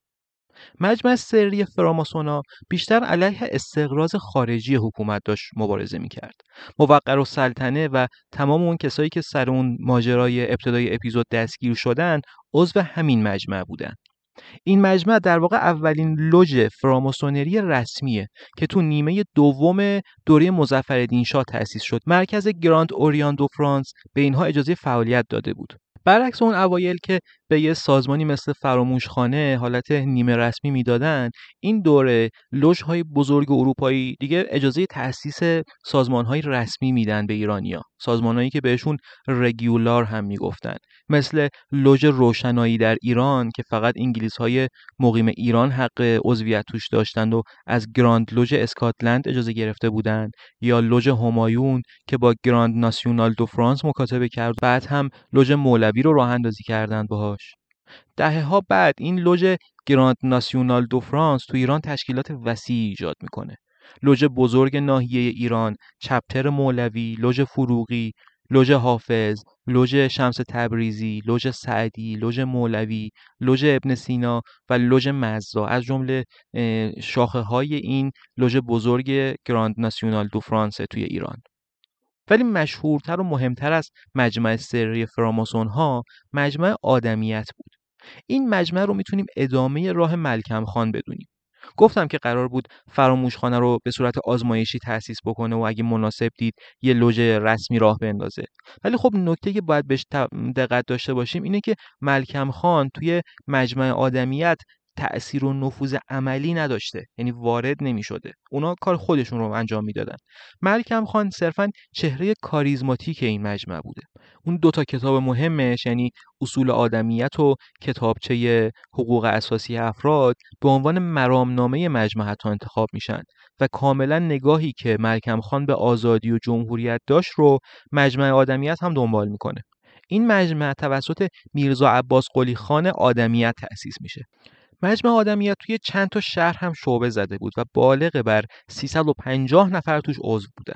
مجمع سری فراماسونا بیشتر علیه استقراض خارجی حکومت داشت مبارزه میکرد. موقرالسلطنه و تمام اون کسایی که سر اون ماجرای ابتدای اپیزود دستگیر شدن عضو همین مجمع بودن. این مجمع در واقع اولین لوژ فراماسونری رسمیه که تو نیمه دوم دوره مظفرالدین شاه تأسیس شد. مرکز گراند اورین دو فرانس به اینها اجازه فعالیت داده بود. برعکس اون اوایل که به یه سازمانی مثل فراموشخانه حالت نیمه رسمی میدادن، این دوره لوژهای بزرگ اروپایی دیگه اجازه تأسیس سازمانهای رسمی میدن به ایرانیا، سازمانهایی که بهشون رگولار هم میگفتن، مثل لوژ روشنایی در ایران که فقط انگلیس‌های مقیم ایران حق عضویت توش داشتند و از گراند لوژ اسکاتلند اجازه گرفته بودند، یا لوژ همایون که با گراند ناسیونال دو فرانس مکاتبه کرد، بعد هم لوژ مولوی رو راه اندازی کردند باهاش. دهه‌ها بعد این لوژ گراند ناسیونال دو فرانس تو ایران تشکیلات وسیعی ایجاد میکنه. لوژ بزرگ ناحیه ایران، چپتر مولوی، لوژ فروغی، لوژ حافظ، لوژ شمس تبریزی، لوژ سعدی، لوژ مولوی، لوژ ابن سینا و لوژ مزدا از جمله شاخه‌های این لوژ بزرگ گراند ناسیونال دو فرانس توی ایران. ولی مشهورتر و مهمتر از مجمع سری فراماسون ها مجمع آدمیت بود. این مجمع رو میتونیم ادامه راه ملکم خان بدونیم. گفتم که قرار بود فراموشخانه رو به صورت آزمایشی تأسیس بکنه و اگه مناسب دید یه لوژ رسمی راه بندازه. ولی خب نکته که باید بهش دقت داشته باشیم اینه که ملکم خان توی مجمع آدمیت تأثیر و نفوذ عملی نداشته، یعنی وارد نمی شده. اونا کار خودشون رو انجام میدادن. ملکم خان صرفاً چهره کاریزماتیک این مجمع بوده. اون دوتا کتاب مهمش، یعنی اصول آدمیت و کتابچه حقوق اساسی افراد، به عنوان مرامنامه مجمع حتی انتخاب میشن و کاملا نگاهی که ملکم خان به آزادی و جمهوریت داشت رو مجمع آدمیت هم دنبال میکنه. این مجمع توسط میرزا عباس قلی خان آدمیت تأسیس میشه. مجمع آدمیت توی چند تا شهر هم شعبه زده بود و بالغ بر سیصد و پنجاه نفر توش عضو بودن.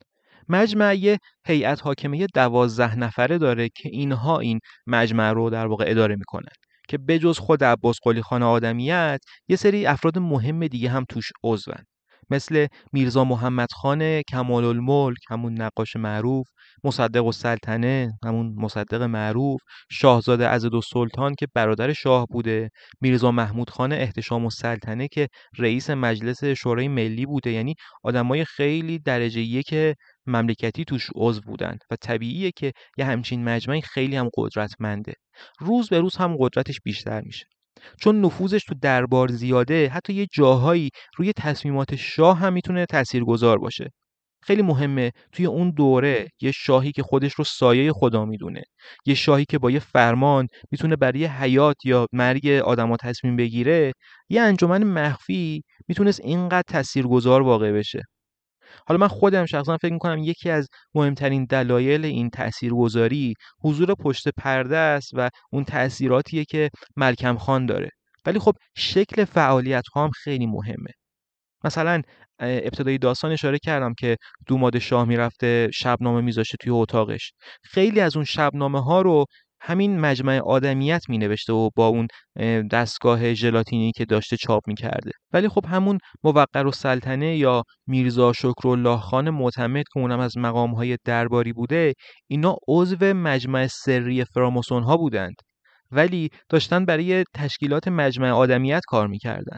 مجمع یه هیئت حاکمه دوازده نفره داره که اینها این مجمع رو در واقع اداره میکنن که بجز خود عباس قلی خان آدمیت یه سری افراد مهم دیگه هم توش عضون، مثل میرزا محمد خان کمال الملک همون نقاش معروف، مصدق السلطنه همون مصدق معروف، شاهزاده عضدالسلطان که برادر شاه بوده، میرزا محمود خان احتشام السلطنه که رئیس مجلس شورای ملی بوده. یعنی آدمای خیلی درجه یک مملکتی توش عضو بودن و طبیعیه که یه همچین مجمعی خیلی هم قدرتمنده. روز به روز هم قدرتش بیشتر میشه، چون نفوذش تو دربار زیاده، حتی یه جاهایی روی تصمیمات شاه هم میتونه تاثیرگذار باشه. خیلی مهمه توی اون دوره یه شاهی که خودش رو سایه خدا میدونه، یه شاهی که با یه فرمان میتونه برای حیات یا مرگ آدما تصمیم بگیره، یه انجمن مخفی میتونست اینقدر تاثیرگذار واقع بشه. حالا من خودم شخصا فکر میکنم یکی از مهمترین دلایل این تاثیرگذاری حضور پشت پرده است و اون تأثیراتیه که ملکم خان داره. ولی خب شکل فعالیت ها هم خیلی مهمه. مثلا ابتدای داستان اشاره کردم که دوماد شاه میرفته شبنامه میذاشته توی اتاقش. خیلی از اون شبنامه ها رو همین مجمع آدمیت می نوشته و با اون دستگاه ژلاتینی که داشته چاپ می کرده. ولی خب همون موقر السلطنه یا میرزا شکرالله خان معتمد که اونم از مقامهای درباری بوده، اینا عضو مجمع سری فراماسون ها بودند، ولی داشتن برای تشکیلات مجمع آدمیت کار می کردن.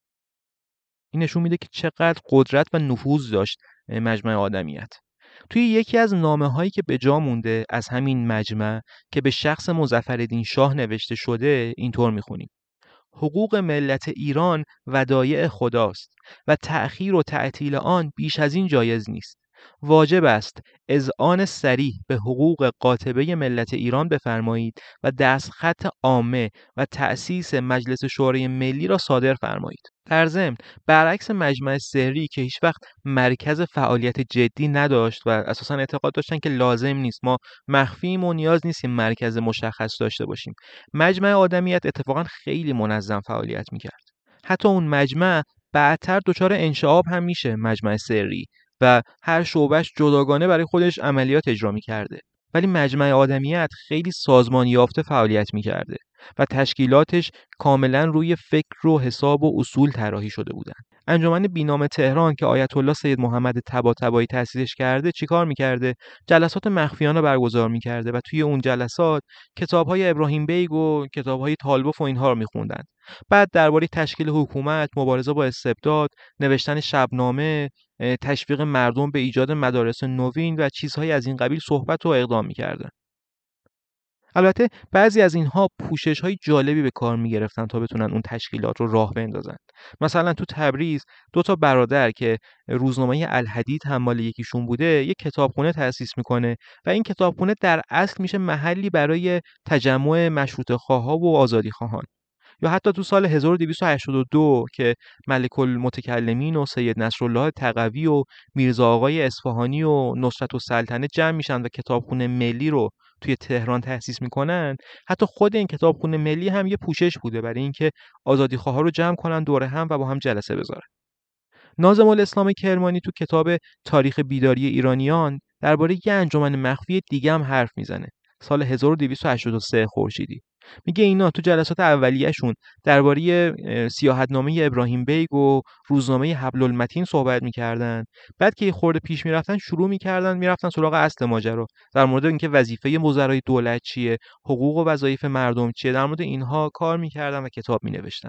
این نشون میده که چقدر قدرت و نفوذ داشت مجمع آدمیت. توی یکی از نامه‌هایی که به جا مونده از همین مجمع که به شخص مظفرالدین شاه نوشته شده اینطور میخونیم: حقوق ملت ایران ودایع خداست و تأخیر و تعطیل آن بیش از این جایز نیست. واجب است اذعان صریح به حقوق قاطبه ملت ایران بفرمایید و دستخط عامه و تأسیس مجلس شورای ملی را صادر فرمایید. در ضمن برعکس مجمع سری که هیچ وقت مرکز فعالیت جدی نداشت و اساساً اعتقاد داشتن که لازم نیست، ما مخفیم و نیاز نیست مرکز مشخص داشته باشیم، مجمع آدمیت اتفاقاً خیلی منظم فعالیت میکرد. حتی اون مجمع بعدتر دچار انشعاب هم میشه، مجمع سری، و هر شعبش جداگانه برای خودش عملیات اجرا میکرده. ولی مجمع آدمیت خیلی سازمان یافته فعالیت میکرده و تشکیلاتش کاملا روی فکر و حساب و اصول طراحی شده بودن. انجمن بینام تهران که آیت الله سید محمد طباطبایی تأسیسش کرده چیکار میکرده؟ جلسات مخفیانه برگزار میکرده و توی اون جلسات کتاب‌های ابراهیم بیگ و کتاب‌های طالبوف و اینها رو میخوندن. بعد درباره تشکیل حکومت، مبارزه با استبداد، نوشتن شبنامه، تشویق مردم به ایجاد مدارس نوین و چیزهای از این قبیل صحبت و اقدام می‌کردن. البته بعضی از اینها پوشش‌های جالبی به کار می‌گرفتن تا بتونن اون تشکیلات رو راه بندازن. مثلا تو تبریز دو تا برادر که روزنامه الحدید هم مال یکیشون بوده، یک کتابخونه تأسیس میکنه و این کتابخونه در اصل میشه محلی برای تجمع مشروطه‌خواها و آزادیخواهان. یا حتی تو سال هزار و دویست و هشتاد و دو که ملک المتکلمین و سید نصرالله تقوی و میرزا آقای اصفهانی و نصرت السلطنه جمع میشن و کتابخونه ملی رو توی تهران تأسیس میکنن، حتی خود این کتابخونه ملی هم یه پوشش بوده برای اینکه آزادیخواها رو جمع کنن دور هم و با هم جلسه بذارن. ناظم الاسلام کرمانی تو کتاب تاریخ بیداری ایرانیان درباره یه انجمن مخفی دیگه هم حرف میزنه، سال هزار و دویست و هشتاد و سه خورشیدی. میگه اینا تو جلسات اولیه‌شون درباره سیاحتنامه ابراهیم بیگ و روزنامه حبل المتین صحبت میکردن. بعد که یه خورده پیش میرفتن شروع میکردن میرفتن سراغ اصل ماجرا، در مورد اینکه وظیفه وزرای دولت چیه، حقوق و وظایف مردم چیه، در مورد اینها کار میکردن و کتاب مینوشتن.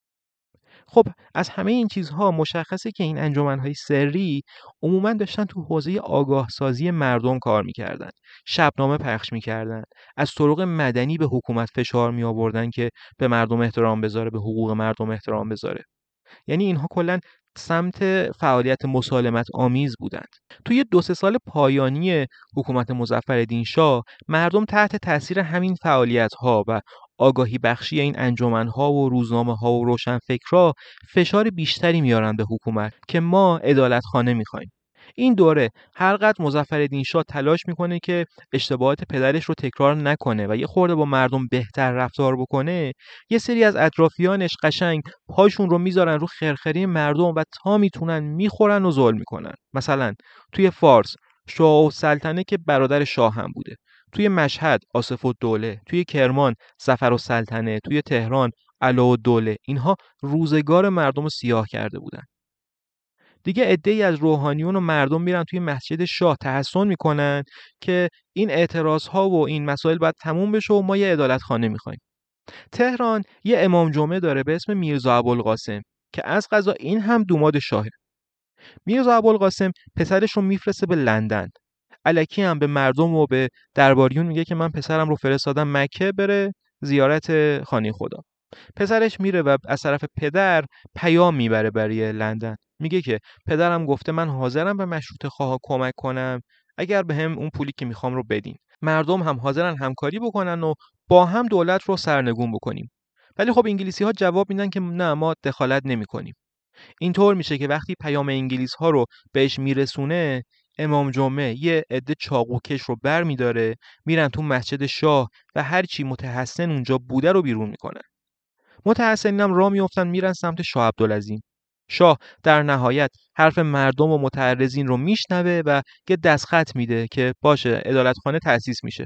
خب از همه این چیزها مشخصه که این انجمن‌های سری عموماً داشتن تو حوزه آگاه سازی مردم کار می‌کردن، شبنامه پخش می‌کردن، از طرق مدنی به حکومت فشار می‌آوردن که به مردم احترام بذاره، به حقوق مردم احترام بذاره. یعنی اینها کلاً سمت فعالیت مسالمت آمیز بودند. توی دو سه سال پایانی حکومت مظفرالدین شاه مردم تحت تاثیر همین فعالیت‌ها و آگاهی بخشی این انجمن‌ها و روزنامه‌ها و روشنفکرها فشار بیشتری میارن به حکومت که ما عدالتخانه میخوایم. این دوره هر قدر مظفرالدین شاه تلاش میکنه که اشتباهات پدرش رو تکرار نکنه و یه خورده با مردم بهتر رفتار بکنه، یه سری از اطرافیانش قشنگ پاشون رو میذارن رو خرخری مردم و تا میتونن میخورن و ظلم میکنن. مثلا توی فارس شاه السلطنه که برادر شاه هم بوده، توی مشهد آصف الدوله، توی کرمان ظفرالسلطنه، توی تهران علاءالدوله، اینها روزگار مردم رو سیاه کرده بودن. دیگه عده‌ای از روحانیون و مردم میرن توی مسجد شاه تحسن میکنن که این اعتراضها و این مسائل باید تموم بشه و ما یه عدالتخانه میخوایم. تهران یه امام جمعه داره به اسم میرزا ابوالقاسم که از قضا این هم دوماد شاهه. میرزا ابوالقاسم پسرش رو میفرسته به لندن، الکی هم به مردم و به درباریون میگه که من پسرم رو فرستادم مکه بره زیارت خانه خدا. پسرش میره و از طرف پدر پیام میبره برای لندن. میگه که پدرم گفته من حاضرم به مشروطه خواها کمک کنم اگر به هم اون پولی که میخوام رو بدین. مردم هم حاضرن همکاری بکنن و با هم دولت رو سرنگون بکنیم. ولی خب انگلیسی ها جواب میدن که نه، ما دخالت نمیکنیم. اینطور میشه که وقتی پیام انگلیس ها رو بهش میرسونه، امام جمعه یه عده چاقوکش رو بر میداره، میرن تو مسجد شاه و هر چی متحسن اونجا بوده رو بیرون میکنن. متحسنین هم راه میافتن میرن سمت شاه عبدالعظیم. شاه در نهایت حرف مردم و متعرضین رو میشنوه و یه دستخط میده که باشه عدالتخانه تأسیس میشه.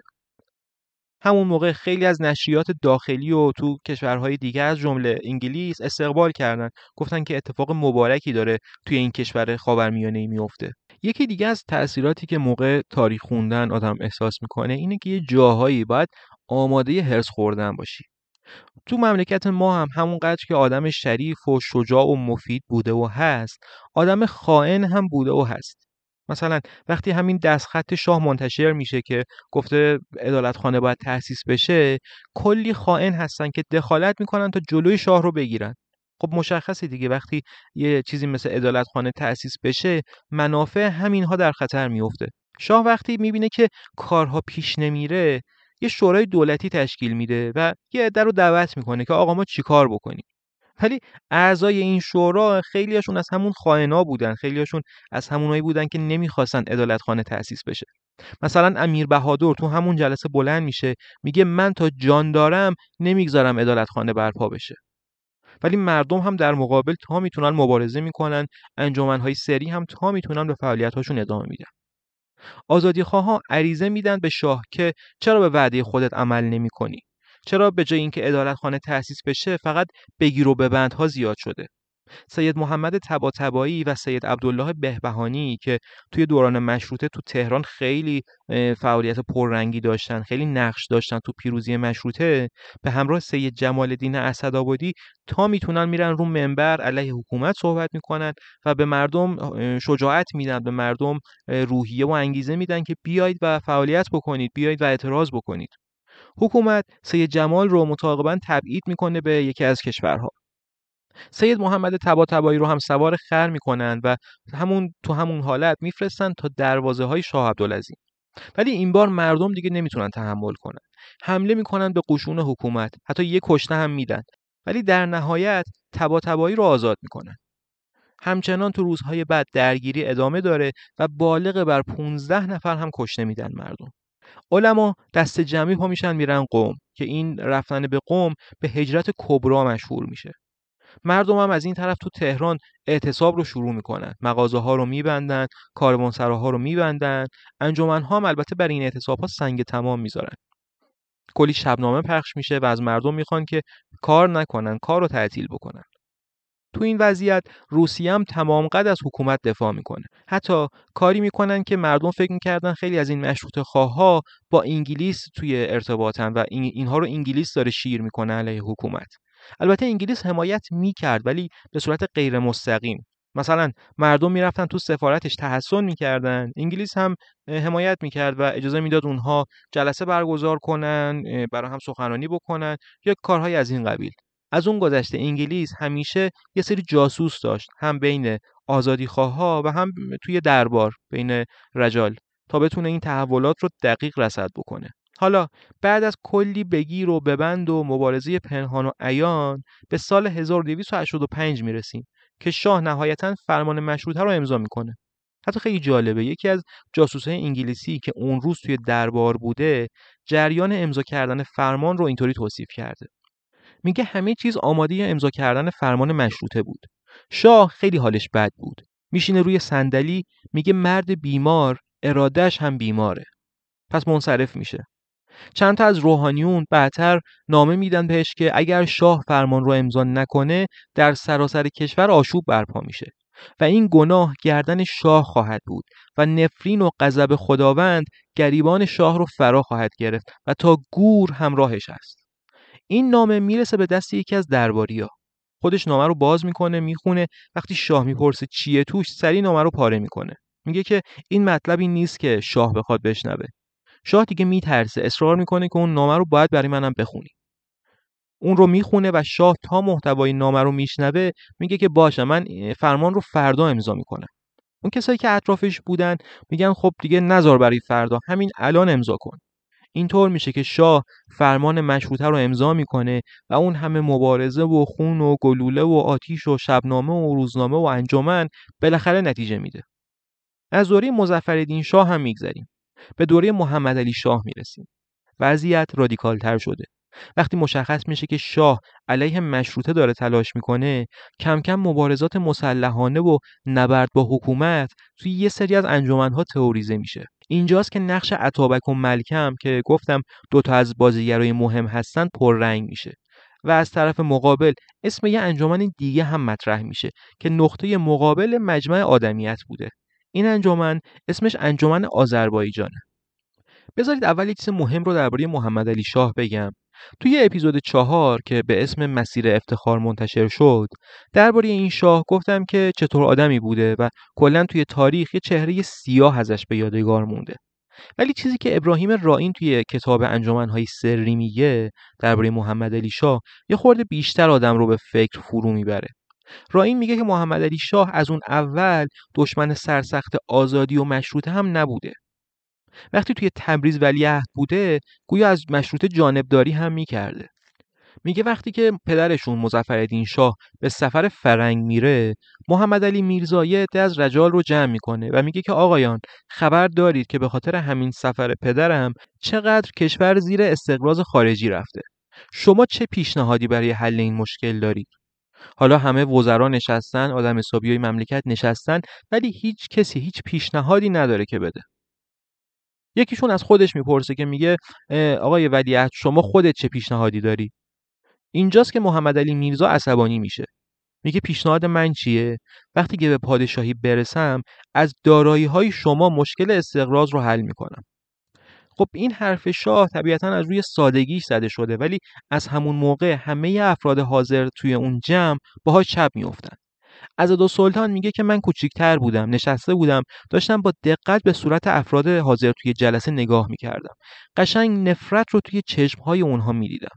همون موقع خیلی از نشریات داخلی و تو کشورهای دیگه از جمله انگلیس استقبال کردن، گفتن که اتفاق مبارکی داره توی این کشور خاورمیانه‌ای میفته. یکی دیگه از تأثیراتی که موقع تاریخ خوندن آدم احساس میکنه اینه که یه جاهایی باید آماده هرس خوردن باشی. تو مملکت ما هم همونقدر که آدم شریف و شجاع و مفید بوده و هست، آدم خائن هم بوده و هست. مثلا وقتی همین دستخط شاه منتشر میشه که گفته عدالتخانه باید تأسیس بشه، کلی خائن هستن که دخالت میکنن تا جلوی شاه رو بگیرن. خب مشخصه دیگه وقتی یه چیزی مثل عدالتخانه تأسیس بشه، منافع همینها در خطر میفته. شاه وقتی میبینه که کارها پیش نمیره، یه شورای دولتی تشکیل میده و یه عده رو دعوت میکنه که آقا ما چیکار بکنیم. ولی اعضای این شورا خیلیاشون از همون خائنا بودن، خیلیاشون از همونایی بودن که نمیخواستن عدالتخانه تأسیس بشه. مثلا امیر بهادر تو همون جلسه بلند میشه، میگه من تا جان دارم نمیگذارم عدالتخانه برپا بشه. ولی مردم هم در مقابل تا میتونن مبارزه میکنن، انجمنهای سری هم تا میتونن به فعالیتاشون ادامه میدن. آزادیخواها عریضه میدن به شاه که چرا به وعده خودت عمل نمی‌کنی؟ چرا به جای اینکه عدالتخانه تأسیس بشه فقط بگیر و ببندها زیاد شده؟ سید محمد طباطبایی و سید عبدالله بهبهانی که توی دوران مشروطه تو تهران خیلی فعالیت پررنگی داشتن، خیلی نقش داشتن تو پیروزی مشروطه، به همراه سید جمال الدین اسدآبادی تا میتونن میرن رو منبر علیه حکومت صحبت میکنن و به مردم شجاعت میدن، به مردم روحیه و انگیزه میدن که بیایید و فعالیت بکنید، بیایید و اعتراض بکنید. حکومت سید جمال رو متعاقباً تبعید میکنه به یکی از کشورها. سید محمد طباطبایی رو هم سوار خر میکنن و همون تو همون حالت میفرستن تا دروازه های شاه عبدالعظیم. ولی این بار مردم دیگه نمیتونن تحمل کنن، حمله میکنن به قشون حکومت، حتی یه کشته هم میدن. ولی در نهایت طباطبایی رو آزاد میکنن. همچنان تو روزهای بعد درگیری ادامه داره و بالغ بر پانزده نفر هم کشته میدن مردم. علما دست جمعی پا میشن میرن قم که این رفتن به قم به هجرت کبرا مشهور میشه. مردم هم از این طرف تو تهران اعتصاب رو شروع میکنن، مغازه ها رو میبندن، کاروانسراها رو میبندن، انجمن ها هم البته بر این اعتصاب ها سنگ تمام میذارن. کلی شبنامه پخش میشه و از مردم میخوان که کار نکنن، کار رو تعطیل بکنن. تو این وضعیت روسیه هم تمام قد از حکومت دفاع میکنه. حتی کاری میکنن که مردم فکر میکردن خیلی از این مشروطه خواها با انگلیس توی ارتباطن و این اینها رو انگلیس داره شیر میکنه علیه حکومت. البته انگلیس حمایت میکرد ولی به صورت غیر مستقیم. مثلا مردم میرفتن تو سفارتش تحسن میکردن، انگلیس هم حمایت میکرد و اجازه میداد اونها جلسه برگزار کنن، برای هم سخنرانی بکنن یا کارهای از این قبیل. از اون گذشته انگلیس همیشه یه سری جاسوس داشت، هم بین آزادیخواها و هم توی دربار بین رجال، تا بتونه این تحولات رو دقیق رصد بکنه. حالا بعد از کلی بگیر و ببند و مبارزه پنهان و عیان به سال هزار و دویست و هشتاد و پنج میرسیم که شاه نهایتاً فرمان مشروطه رو امضا میکنه. حتی خیلی جالبه، یکی از جاسوس‌های انگلیسی که اون روز توی دربار بوده جریان امضا کردن فرمان رو اینطوری توصیف کرده. میگه همه چیز آماده امضا کردن فرمان مشروطه بود. شاه خیلی حالش بد بود. میشینه روی صندلی، میگه مرد بیمار ارادهش هم بیماره. پس منصرف میشه. چند تا از روحانیون بعدتر نامه میدن بهش که اگر شاه فرمان رو امضا نکنه در سراسر کشور آشوب برپا میشه و این گناه گردن شاه خواهد بود و نفرین و غضب خداوند گریبان شاه رو فرا خواهد گرفت و تا گور همراهش است. این نامه میرسه به دست یکی از درباریا. خودش نامه رو باز میکنه، میخونه. وقتی شاه میپرسه چیه توش، سری نامه رو پاره میکنه. میگه که این مطلبی نیست که شاه بخواد بشنوه. شاه دیگه میترسه، اصرار میکنه که اون نامه رو باید برای منم بخونی. اون رو میخونه و شاه تا محتوای نامه رو میشنوه میگه که باشه من فرمان رو فردا امضا میکنم. اون کسایی که اطرافش بودن میگن خب دیگه نذار برای فردا، همین الان امضا کن. اینطور میشه که شاه فرمان مشروطه رو امضا میکنه و اون همه مبارزه و خون و گلوله و آتیش و شبنامه و روزنامه و انجمن بالاخره نتیجه میده. از دوره مظفرالدین شاه هم میگذریم. به دوره محمدعلی شاه میرسیم. وضعیت رادیکال تر شده. وقتی مشخص میشه که شاه علیه مشروطه داره تلاش میکنه، کم کم مبارزات مسلحانه و نبرد با حکومت توی یه سری از انجمنها تئوریزه میشه. اینجاست که نقش اتابک و ملکم که گفتم دوتا از بازیگرای مهم هستن پررنگ میشه و از طرف مقابل اسم یه انجمن دیگه هم مطرح میشه که نقطه مقابل مجمع آدمیت بوده. این انجمن اسمش انجمن آذربایجانه. بذارید اول یک چیز مهم رو درباره محمدعلی شاه بگم. توی اپیزود چهار که به اسم مسیر افتخار منتشر شد، درباره این شاه گفتم که چطور آدمی بوده و کلاً توی تاریخ یه چهره سیاه ازش به یادگار مونده. ولی چیزی که ابراهیم رائین توی کتاب انجمن‌های سری میگه درباره محمدعلی شاه یه خورده بیشتر آدم رو به فکر فرو میبره. رائین میگه که محمدعلی شاه از اون اول دشمن سرسخت آزادی و مشروطه هم نبوده. وقتی توی تبریز ولیعهد بوده گویا از مشروطه جانبداری هم میکرده. میگه وقتی که پدرشون مظفرالدین شاه به سفر فرنگ میره، محمدعلی میرزا یه عده از رجال رو جمع میکنه و میگه که آقایان خبر دارید که به خاطر همین سفر پدرم چقدر کشور زیر استقراض خارجی رفته. شما چه پیشنهادی برای حل این مشکل دارید؟ حالا همه وزرا نشستن، آدم حسابیای مملکت نشستن، ولی هیچ کسی هیچ پیشنهادی نداره که بده. یکیشون از خودش میپرسه که میگه آقای ولیعهد شما خودت چه پیشنهادی داری؟ اینجاست که محمدعلی میرزا عصبانی میشه. میگه پیشنهاد من چیه؟ وقتی که به پادشاهی برسم از دارایی‌های شما مشکل استقراض رو حل میکنم. خب این حرف شاه طبیعتاً از روی سادگیش زده شده، ولی از همون موقع همه افراد حاضر توی اون جمع باهاش چپ میافتن. عضدالسلطان میگه که من کوچیک‌تر بودم، نشسته بودم، داشتم با دقت به صورت افراد حاضر توی جلسه نگاه میکردم. قشنگ نفرت رو توی چشم‌های اونها میدیدم.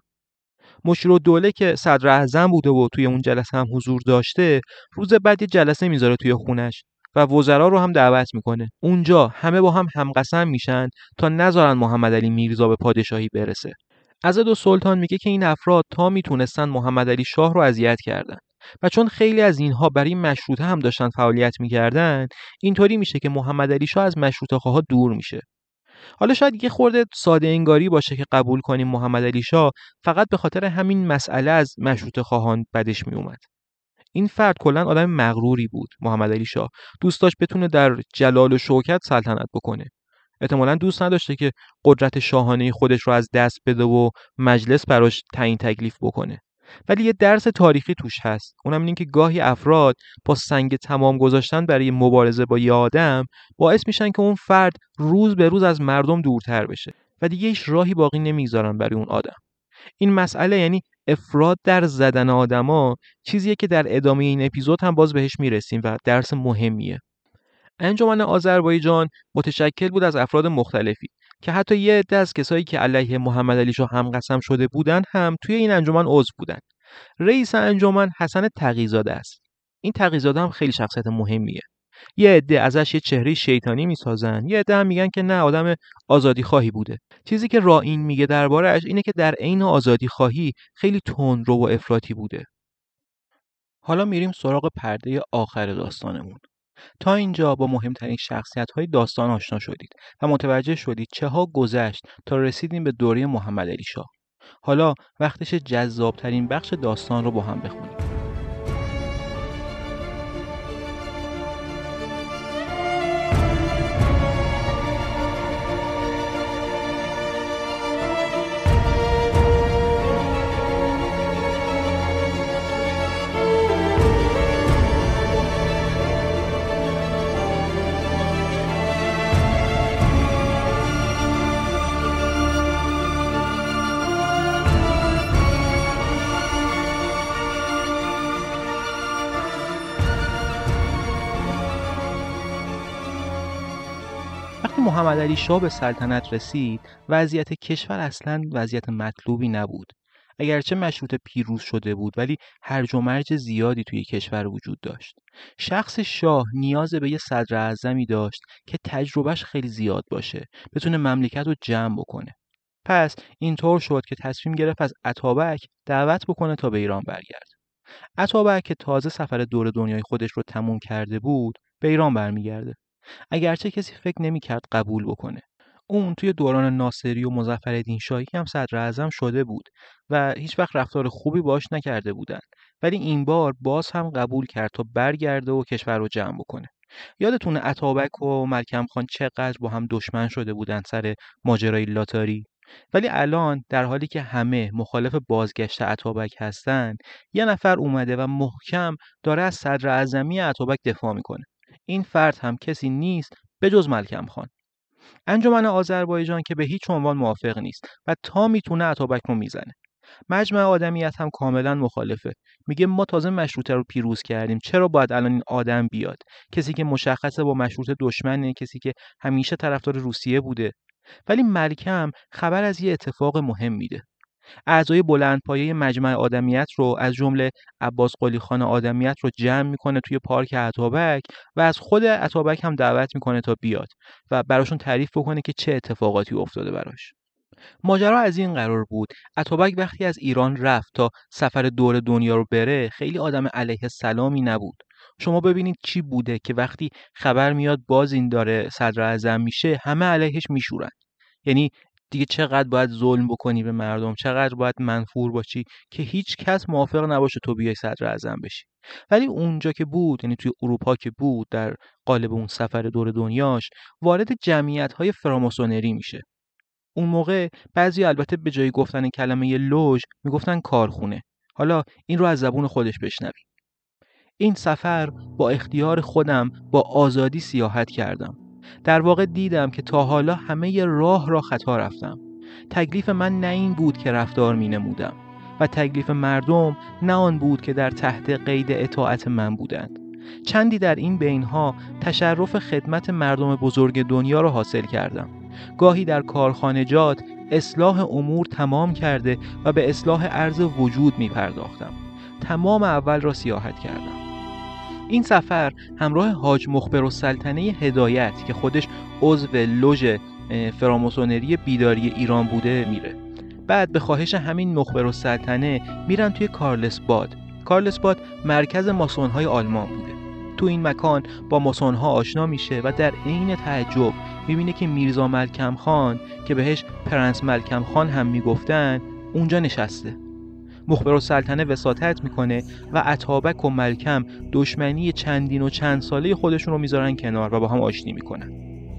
مشیرالدوله که صدر اعظم بوده و توی اون جلسه هم حضور داشته، روز بعد یه جلسه میذاره توی خونش و وزرا رو هم دعوت میکنه. اونجا همه با هم همقسم میشن تا نذارن محمدعلی میرزا به پادشاهی برسه. عضدالسلطان میگه که این افراد تا میتونستن محمدعلی شاه رو اذیت کردن و چون خیلی از اینها برای مشروطه هم داشتن فعالیت میکردن، اینطوری میشه که محمدعلی شاه از مشروطه خواها دور میشه. حالا شاید یه خورده ساده انگاری باشه که قبول کنیم محمدعلی شاه فقط به خاطر همین مسئله از مشروطه خواهان بدش می اومد. این فرد کلا آدم مغروری بود. محمدعلی شاه دوست داشت بتونه در جلال و شوکت سلطنت بکنه. احتمالاً دوست نداشته که قدرت شاهانه خودش رو از دست بده و مجلس براش تعیین تکلیف بکنه. ولی یه درس تاریخی توش هست. اونم این که گاهی افراد با سنگ تمام گذاشتن برای مبارزه با یه آدم باعث میشن که اون فرد روز به روز از مردم دورتر بشه و دیگه هیچ راهی باقی نمیذارن برای اون آدم. این مسئله یعنی افراط در زدن آدما چیزیه که در ادامه این اپیزود هم باز بهش میرسیم و درس مهمیه. انجمن آذربایجان متشکل بود از افراد مختلفی که حتی یه عده از کسایی که علیه محمدعلی شاه هم قسم شده بودن هم توی این انجمن عضو بودن. رئیس انجمن حسن تقی‌زاده است. این تقی‌زاده هم خیلی شخصیت مهمیه. یه عده ازش یه چهره شیطانی میسازن، یه عده هم میگن که نه آدم آزادی خواهی بوده. چیزی که رائین میگه درباره‌اش اینه که در عین آزادی خواهی خیلی تندرو و افراطی بوده. حالا میریم سراغ پرده آخر داستانمون. تا اینجا با مهمترین شخصیت‌های داستان آشنا شدید و متوجه شدید چه ها گذشت تا رسیدیم به دوره محمدعلی شاه. حالا وقتش جذابترین بخش داستان رو با هم بخونیم. وقتی محمدعلی شاه به سلطنت رسید، وضعیت کشور اصلاً وضعیت مطلوبی نبود. اگرچه مشروطه پیروز شده بود ولی هرج و مرج زیادی توی کشور وجود داشت. شخص شاه نیاز به یه صدر اعظمی داشت که تجربهش خیلی زیاد باشه، بتونه مملکت رو جمع بکنه. پس اینطور شد که تصمیم گرفت از اتابک دعوت بکنه تا به ایران برگرده. اتابک که تازه سفر دور دنیای خودش رو تموم کرده بود، به ایران برمیگرده. اگرچه کسی فکر نمی‌کرد قبول بکنه. اون توی دوران ناصری و مظفرالدین شاهی هم صدر اعظم شده بود و هیچ وقت رفتار خوبی باش نکرده بودن، ولی این بار باز هم قبول کرد تا برگرده و کشور رو جمع بکنه. یادتونه اتابک و ملکم خان چقدر با هم دشمن شده بودن سر ماجرای لاتاری؟ ولی الان در حالی که همه مخالف بازگشت اتابک هستن، یه نفر اومده و محکم داره از صدر اعظمی اتابک دفاع میکنه. این فرد هم کسی نیست به جز ملکم خان. انجمن آذربایجان که به هیچ عنوان موافق نیست و تا میتونه اتابک رو میزنه. مجمع آدمیت هم کاملا مخالفه. میگه ما تازه مشروطه رو پیروز کردیم، چرا باید الان این آدم بیاد؟ کسی که مشخصه با مشروطه دشمنه، کسی که همیشه طرفدار روسیه بوده. ولی ملکم خبر از یه اتفاق مهم میده. اعضای بلندپایه مجمع آدمیت رو از جمله عباس قلی خان آدمیت رو جمع میکنه توی پارک اتابک و از خود اتابک هم دعوت میکنه تا بیاد و براشون تعریف بکنه که چه اتفاقاتی افتاده براش. ماجرا از این قرار بود اتابک وقتی از ایران رفت تا سفر دور دنیا رو بره، خیلی آدم علیه السلامی نبود. شما ببینید چی بوده که وقتی خبر میاد باز این داره صدر اعظم میشه، همه علیهش میشورن. یعنی دیگه چقدر باید ظلم بکنی به مردم، چقدر باید منفور باشی که هیچ کس موافق نباشه تو بیای صدر اعظم بشی. ولی اونجا که بود، یعنی توی اروپا که بود، در قالب اون سفر دور دنیاش وارد جمعیت‌های فراماسونری میشه. اون موقع بعضی البته به جای گفتن کلمه لوژ میگفتن کارخونه. حالا این رو از زبون خودش بشنویم. این سفر با اختیار خودم با آزادی سیاحت کردم. در واقع دیدم که تا حالا همه راه را خطا رفتم. تکلیف من نه این بود که رفتار می نمودم و تکلیف مردم نه آن بود که در تحت قید اطاعت من بودند. چندی در این بینها تشرف خدمت مردم بزرگ دنیا را حاصل کردم. گاهی در کارخانجات اصلاح امور تمام کرده و به اصلاح ارز وجود می پرداختم. تمام اول را سیاحت کردم. این سفر همراه حاج مخبرالسلطنه هدایت که خودش عضو لوژ فراماسونری بیداری ایران بوده میره. بعد به خواهش همین مخبرالسلطنه میرن توی کارلسباد. کارلسباد مرکز ماسون‌های آلمان بوده. تو این مکان با ماسون‌ها آشنا میشه و در عین تعجب میبینه که میرزا ملکم خان که بهش پرنس ملکم خان هم میگفتن اونجا نشسته. مخبرالسلطنه وساطت میکنه و اتابک و ملکم دشمنی چندین و چند ساله خودشون رو میذارن کنار و با هم آشتی میکنن.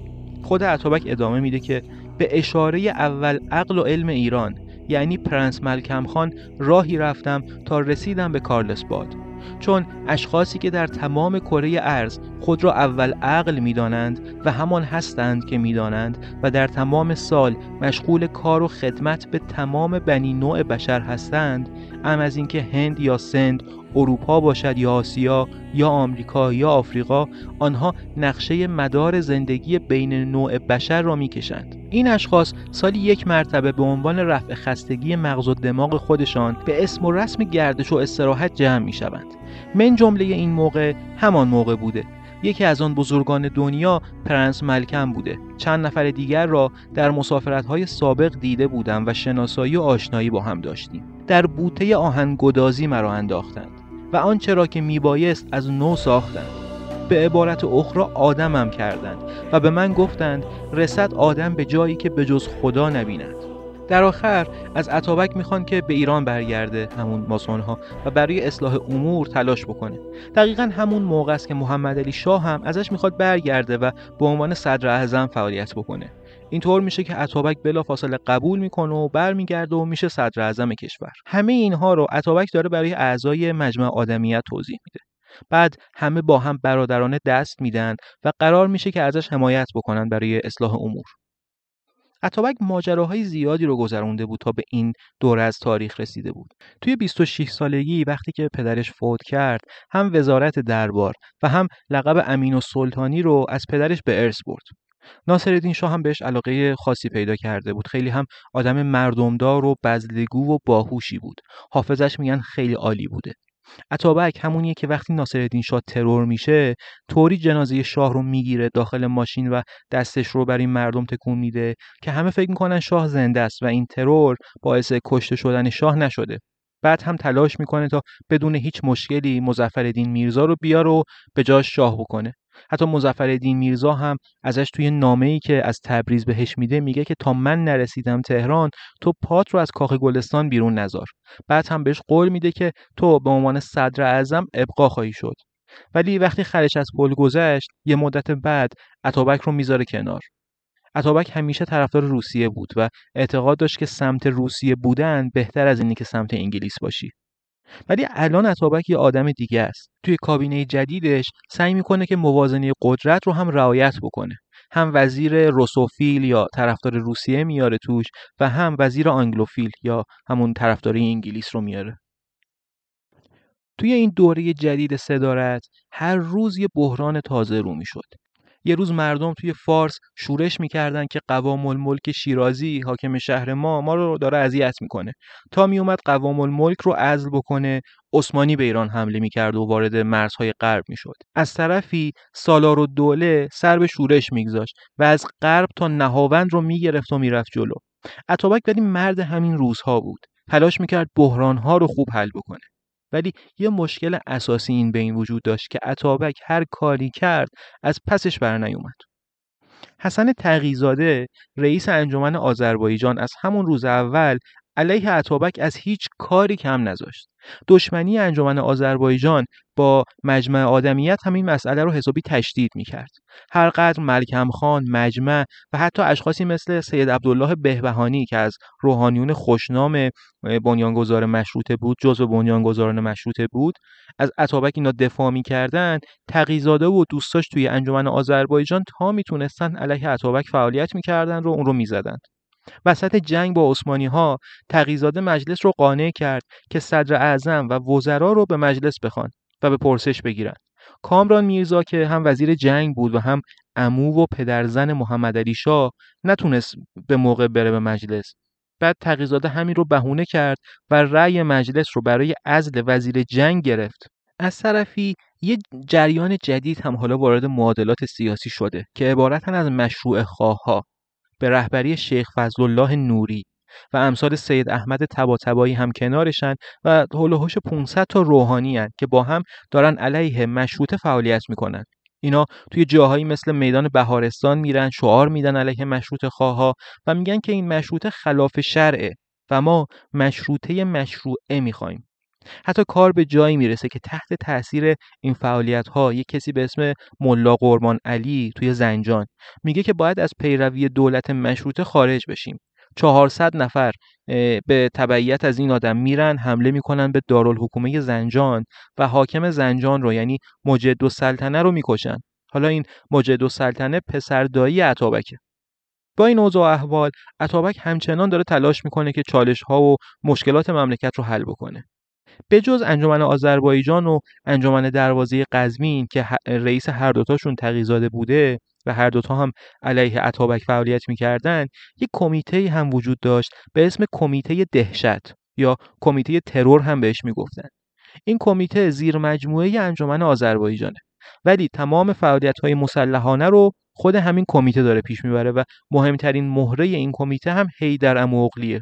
خود اتابک ادامه میده که به اشاره اول عقل و علم ایران یعنی پرنس ملکم خان راهی رفتم تا رسیدم به کارلسباد، چون اشخاصی که در تمام کره ارض خود را اول عقل میدانند و همان هستند که میدانند و در تمام سال مشغول کار و خدمت به تمام بنی نوع بشر هستند، ام از اینکه هند یا سند، اروپا باشد یا آسیا یا آمریکا یا آفریقا، آنها نقشه مدار زندگی بین نوع بشر را میکشند. این اشخاص سالی یک مرتبه به عنوان رفع خستگی مغز و دماغ خودشان به اسم و رسم گردش و استراحت جمع میشوند. من جمله این موقع همان موقع بوده. یکی از آن بزرگان دنیا پرنس ملکم بوده. چند نفر دیگر را در مسافرت‌های سابق دیده بودم و شناسایی و آشنایی با هم داشتیم. در بوته آهن‌گدازی مرا انداختند و آنچه را که میبایست از نو ساختند. به عبارت اخرى آدمم کردند و به من گفتند رسد آدم به جایی که به جز خدا نبیند. در آخر از اتابک میخوان که به ایران برگرده، همون ماسون‌ها، و برای اصلاح امور تلاش بکنه. دقیقاً همون موقع است که محمد علی شاه هم ازش میخواد برگرده و به عنوان صدر اعظم فعالیت بکنه. اینطور میشه که اتابک بلافاصله قبول میکنه و برمیگرده و میشه صدر اعظم کشور. همه اینها رو اتابک داره برای اعضای مجمع آدمیت توضیح میده. بعد همه با هم برادرانه دست میدن و قرار میشه که ازش حمایت بکنن برای اصلاح امور. اتابک ماجراهای زیادی رو گذرونده بود تا به این دوره از تاریخ رسیده بود. توی بیست و شش سالگی وقتی که پدرش فوت کرد، هم وزارت دربار و هم لقب امین السلطانی رو از پدرش به ارث برد. ناصرالدین شاه هم بهش علاقه خاصی پیدا کرده بود. خیلی هم آدم مردمدار و بذل‌گو و باهوشی بود. حافظش میگن خیلی عالی بوده. اتابک همونیه که وقتی ناصرالدین شاه ترور میشه طوری جنازه شاه رو میگیره داخل ماشین و دستش رو برای مردم تکون میده که همه فکر میکنن شاه زنده است و این ترور باعث کشته شدن شاه نشده. بعد هم تلاش میکنه تا بدون هیچ مشکلی مظفرالدین میرزا رو بیاره و به جاش شاه بکنه. حتی مظفرالدین میرزا هم ازش توی نامه‌ای که از تبریز بهش میده میگه که تا من نرسیدم تهران تو پات رو از کاخ گلستان بیرون نذار. بعد هم بهش قول میده که تو به عنوان صدر اعظم ابقا خواهی شد. ولی وقتی خرش از پل گذشت یه مدت بعد اتابک رو میذاره کنار. اتابک همیشه طرفدار روسیه بود و اعتقاد داشت که سمت روسیه بودن بهتر از اینی که سمت انگلیس باشی. ولی الان اتابک یه آدم دیگه است. توی کابینه جدیدش سعی میکنه که موازنه قدرت رو هم رعایت بکنه. هم وزیر روسوفیل یا طرفدار روسیه میاره توش و هم وزیر آنگلوفیل یا همون طرفداری انگلیس رو میاره. توی این دوره جدید صدارت هر روز یه بحران تازه رو میشد. یه روز مردم توی فارس شورش میکردن که قوام الملک شیرازی حاکم شهر ما ما رو داره اذیت میکنه. تا میومد قوام الملک رو عزل بکنه عثمانی به ایران حمله میکرد و وارد مرزهای غرب میشد. از طرفی سالارالدوله سر به شورش میگذاشت و از غرب تا نهاوند رو میگرفت و میرفت جلو. اتابک ولی مرد همین روزها بود. تلاش میکرد بحرانها رو خوب حل بکنه. ولی یه مشکل اساسی این بین وجود داشت که اتابک هر کاری کرد از پسش بر نیومد. حسن تقی‌زاده رئیس انجمن آذربایجان از همون روز اول علیه اتابک از هیچ کاری کم نذاشت. دشمنی انجمن آذربایجان با مجمع آدمیت همین مسئله رو حسابی تشدید میکرد. هر قدر ملکم خان، مجمع و حتی اشخاصی مثل سید عبدالله بهبهانی که از روحانیون خوشنام بنیانگذار مشروطه بود، جزو بنیانگذاران مشروطه بود، از اتابک اینا دفاع میکردن، تقی‌زاده و دوستاش توی انجمن آذربایجان تا میتونستن علیه اتابک فعالیت میکردن رو اون رو میزدن. وسط جنگ با عثمانی‌ها تقی‌زاده مجلس رو قانع کرد که صدر اعظم و وزرا رو به مجلس بخوان و به پرسش بگیرن. کامران میرزا که هم وزیر جنگ بود و هم عمو و پدرزن محمدعلی شاه نتونست به موقع بره به مجلس. بعد تقی‌زاده همین رو بهونه کرد و رأی مجلس رو برای عزل وزیر جنگ گرفت. از طرفی یه جریان جدید هم حالا وارد معادلات سیاسی شده که عبارتن از مشروع خواه‌ها به رهبری شیخ فضلالله نوری و امثال سید احمد طباطبایی هم کنارشن و حول و حوش پانصد تا روحانی هن که با هم دارن علیه مشروطه فعالیت میکنن. اینا توی جاهایی مثل میدان بهارستان میرن شعار میدن علیه مشروطه خواها و میگن که این مشروطه خلاف شرعه و ما مشروطه مشروعه میخوایم. حتی کار به جایی میرسه که تحت تاثیر این فعالیت‌ها یک کسی به اسم ملا قربان علی توی زنجان میگه که باید از پیروی دولت مشروطه خارج بشیم. چهارصد نفر به تبعیت از این آدم میرن حمله میکنن به دارالحکومه زنجان و حاکم زنجان رو یعنی مجدالسلطنه رو میکشن. حالا این مجدالسلطنه پسردایی اتابکه. با این اوضاع و احوال اتابک همچنان داره تلاش میکنه که چالش‌ها و مشکلات مملکت رو حل بکنه. به جز انجمن آذربایجان و انجمن دروازه قزوین که رئیس هر دوتاشون تقی‌زاده بوده و هر دوتا هم علیه اتابک فعالیت میکردن، یک کمیته هم وجود داشت به اسم کمیته دهشت یا کمیته ترور هم بهش میگفتن. این کمیته زیر مجموعه انجمن آذربایجانه ولی تمام فعالیت‌های مسلحانه رو خود همین کمیته داره پیش میبره و مهمترین مهره این کمیته هم حیدر عموغلیه.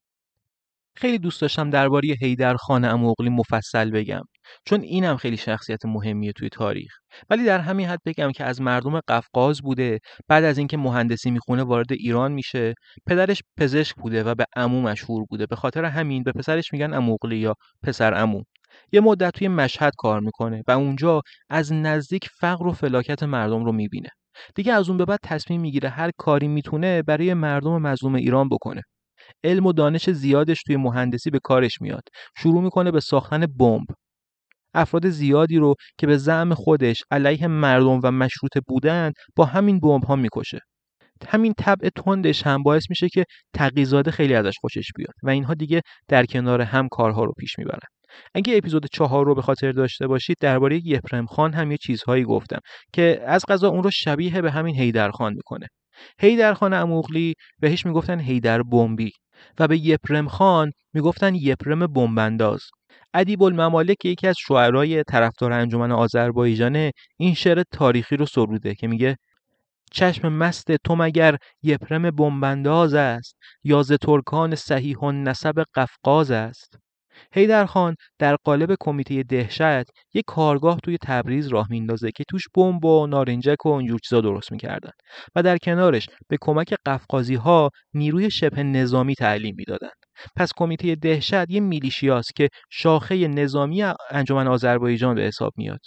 خیلی دوست داشتم درباره حیدر خان عموغلی مفصل بگم چون اینم خیلی شخصیت مهمیه توی تاریخ، ولی در همین حد بگم که از مردم قفقاز بوده. بعد از اینکه مهندسی میخونه وارد ایران میشه. پدرش پزشک بوده و به عمو مشهور بوده، به خاطر همین به پسرش میگن عموغلی یا پسر عمو. یه مدت توی مشهد کار میکنه و اونجا از نزدیک فقر و فلاکت مردم رو میبینه. دیگه از اون به بعد تصمیم میگیره هر کاری میتونه برای مردم مظلوم ایران بکنه. علم و دانش زیادش توی مهندسی به کارش میاد. شروع میکنه به ساختن بمب. افراد زیادی رو که به زعم خودش علیه مردم و مشروطه بودن با همین بمب ها میکشه. همین طبع تندش هم باعث میشه که تقی‌زاده خیلی ازش خوشش بیاد و اینها دیگه در کنار هم کارها رو پیش میبرن. اگه اپیزود چهار رو به خاطر داشته باشید درباره یپرم خان هم یه چیزهایی گفتم که از قضا اون رو شبیه به همین حیدر خان میکنه. حیدر خان اموغلی بهش میگفتن حیدر بمبی و به یپرم خان میگفتن یپرم بمبانداز. ادیب الممالک که یکی از شاعرای طرفدار انجمن آذربایجان این شعر تاریخی رو سروده که میگه چشم مست تو مگر یپرم بمبانداز است، یا ز ترکان صحیح النسب قفقاز است. حیدر خان در قالب کمیته دهشت یک کارگاه توی تبریز راه میندازه که توش بمب و نارنجک و اینجور چیزا درست میکردن و در کنارش به کمک قفقازی ها نیروی شبه نظامی تعلیم میدادن. پس کمیته دهشت یه میلیشیاست که شاخه نظامی انجمن آذربایجان به حساب میاد.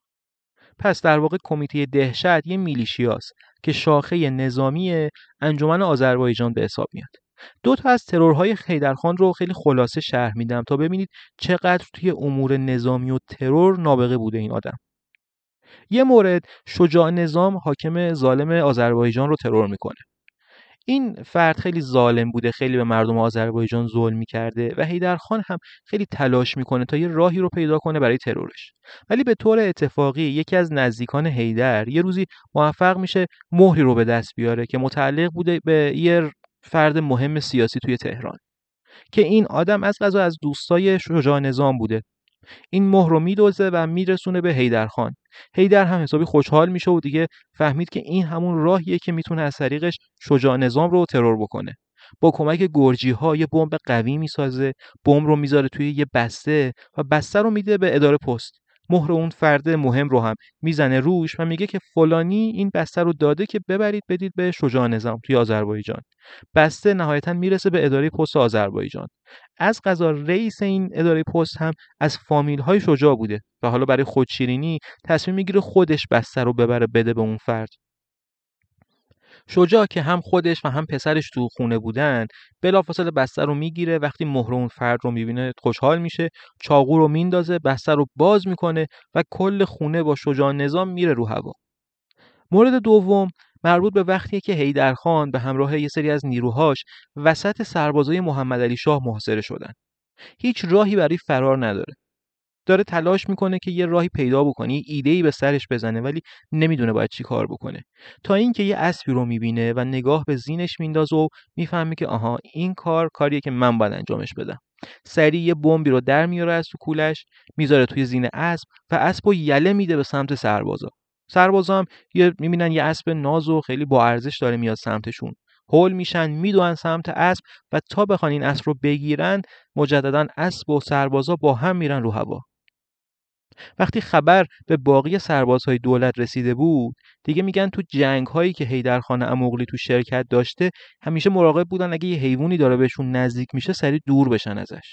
پس در واقع کمیته دهشت یه میلیشیاست که شاخه نظامی انجمن آذربایجان به حساب میاد. دو تا از ترورهای حیدرخان رو خیلی خلاصه شرح میدم تا ببینید چقدر توی امور نظامی و ترور نابغه بوده این آدم. یه مورد شجاع نظام حاکم ظالم آذربایجان رو ترور میکنه. این فرد خیلی ظالم بوده، خیلی به مردم آذربایجان ظلم میکرده و حیدرخان هم خیلی تلاش میکنه تا یه راهی رو پیدا کنه برای ترورش. ولی به طور اتفاقی یکی از نزدیکان حیدر یه روزی موفق میشه مهری رو به دست بیاره که متعلق بوده به یه فرد مهم سیاسی توی تهران که این آدم از قضا از دوستای شجاع نظام بوده. این مهر رو میدوزه و میرسونه به حیدرخان. حیدر هم حسابی خوشحال میشه و دیگه فهمید که این همون راهیه که میتونه از طریقش شجاع نظام رو ترور بکنه. با کمک گرجی ها یه بمب قوی میسازه، بمب رو میذاره توی یه بسته و بسته رو میده به اداره پست. مهر اون فرد مهم رو هم میزنه روش و میگه که فلانی این بسته رو داده که ببرید بدید به شجاع نظام توی آذربایجان. بسته نهایتا میرسه به اداره پست آذربایجان. از قضا رئیس این اداره پست هم از فامیل های شجاع بوده و حالا برای خودشیرینی تصمیم میگیره خودش بسته رو ببره بده به اون فرد. شجاع که هم خودش و هم پسرش تو خونه بودن بلافاصله بسته رو میگیره. وقتی مهر اون فرد رو میبینه خوشحال میشه، چاقو رو میندازه، بسته رو باز میکنه و کل خونه با شجاع نظام میره رو هوا. مورد دوم مربوط به وقتیه که حیدرخان به همراه یه سری از نیروهاش وسط سربازای محمدعلی شاه محاصره شدن. هیچ راهی برای فرار نداره. داره تلاش میکنه که یه راهی پیدا بکنه، یه ایده‌ای به سرش بزنه ولی نمیدونه باید چی کار بکنه. تا اینکه یه اسبی رو میبینه و نگاه به زینش میندازه و میفهمه که آها این کار کاریه که من باید انجامش بدم. سریع یه بمبی رو در میاره از تو کولش، میذاره توی زین اسب و اسبو یله میده به سمت سربازا. سربازا هم یه میبینن یه اسب ناز و خیلی با ارزش داره میاد سمتشون. هول میشن، میدوئن سمت اسب و تا بخوان این اسب رو بگیرن مجددا اسب و سربازا با هم میرن رو هوا. وقتی خبر به باقی سربازهای دولت رسیده بود دیگه میگن تو جنگ هایی که حیدرخان اموغلی تو شرکت داشته همیشه مراقب بودن اگه یه حیوانی داره بهشون نزدیک میشه سریع دور بشن ازش.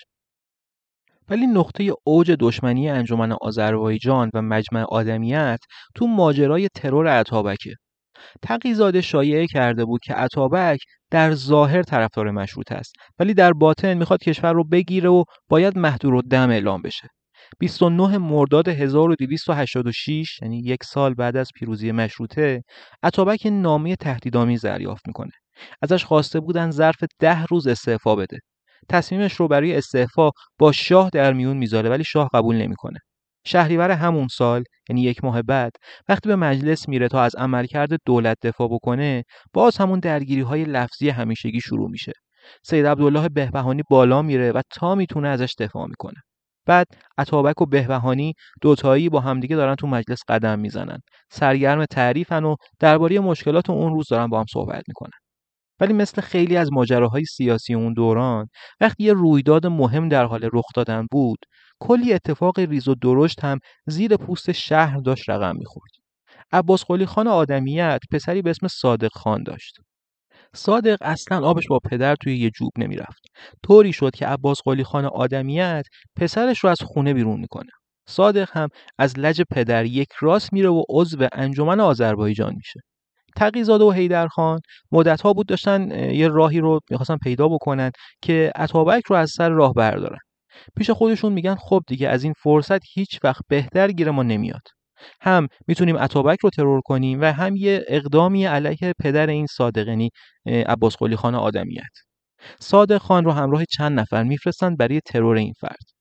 ولی نقطه اوج دشمنی انجمن آذربایجان و مجمع آدمیت تو ماجرای ترور اتابکه. تقی‌زاده شایعه کرده بود که اتابک در ظاهر طرفدار مشروطه است ولی در باطن میخواد کشور رو بگیره و باید مهدورالدم اعلام بشه. بیست و نه مرداد هزار و دویست و هشتاد و شش یعنی یک سال بعد از پیروزی مشروطه اتابک نامه تهدیدآمیز دریافت میکنه. ازش خواسته بودن ظرف ده روز استعفا بده. تصمیمش رو برای استعفا با شاه در میون میذاره ولی شاه قبول نمیکنه. شهریور همون سال یعنی یک ماه بعد وقتی به مجلس میره تا از عملکرد دولت دفاع بکنه باز همون درگیری‌های لفظی همیشگی شروع میشه. سید عبدالله بهبهانی بالا میره و تا میتونه ازش دفاع میکنه. بعد اتابک و بهبهانی دوتایی با همدیگه دارن تو مجلس قدم میزنن، سرگرم تعریفن و درباره مشکلات اون روز دارن با هم صحبت میکنن. ولی مثل خیلی از ماجراهای سیاسی اون دوران وقتی یه رویداد مهم در حال رخ دادن بود کلی اتفاق ریز و درشت هم زیر پوست شهر داشت رقم میخورد. عباس قلی خان آدمیت پسری به اسم صادق خان داشت. صادق اصلا آبش با پدر توی یه جوب نمیرفت. طوری شد که عباس قلی خان آدمیت پسرش رو از خونه بیرون میکنه. صادق هم از لج پدر یک راست میره و عضو انجمن آذربایجان میشه. تقی‌زاده و حیدرخان مدت‌ها بود داشتن یه راهی رو می‌خواستن پیدا بکنن که اتابک رو از سر راه بردارن. پیش خودشون میگن خب دیگه از این فرصت هیچ وقت بهتر گیر ما نمیاد. هم میتونیم اتابک رو ترور کنیم و هم یه اقدامی علیه پدر این صادق یعنی عباس قلی خان آدمیت. صادق خان رو همراه چند نفر میفرستن برای ترور این فرد.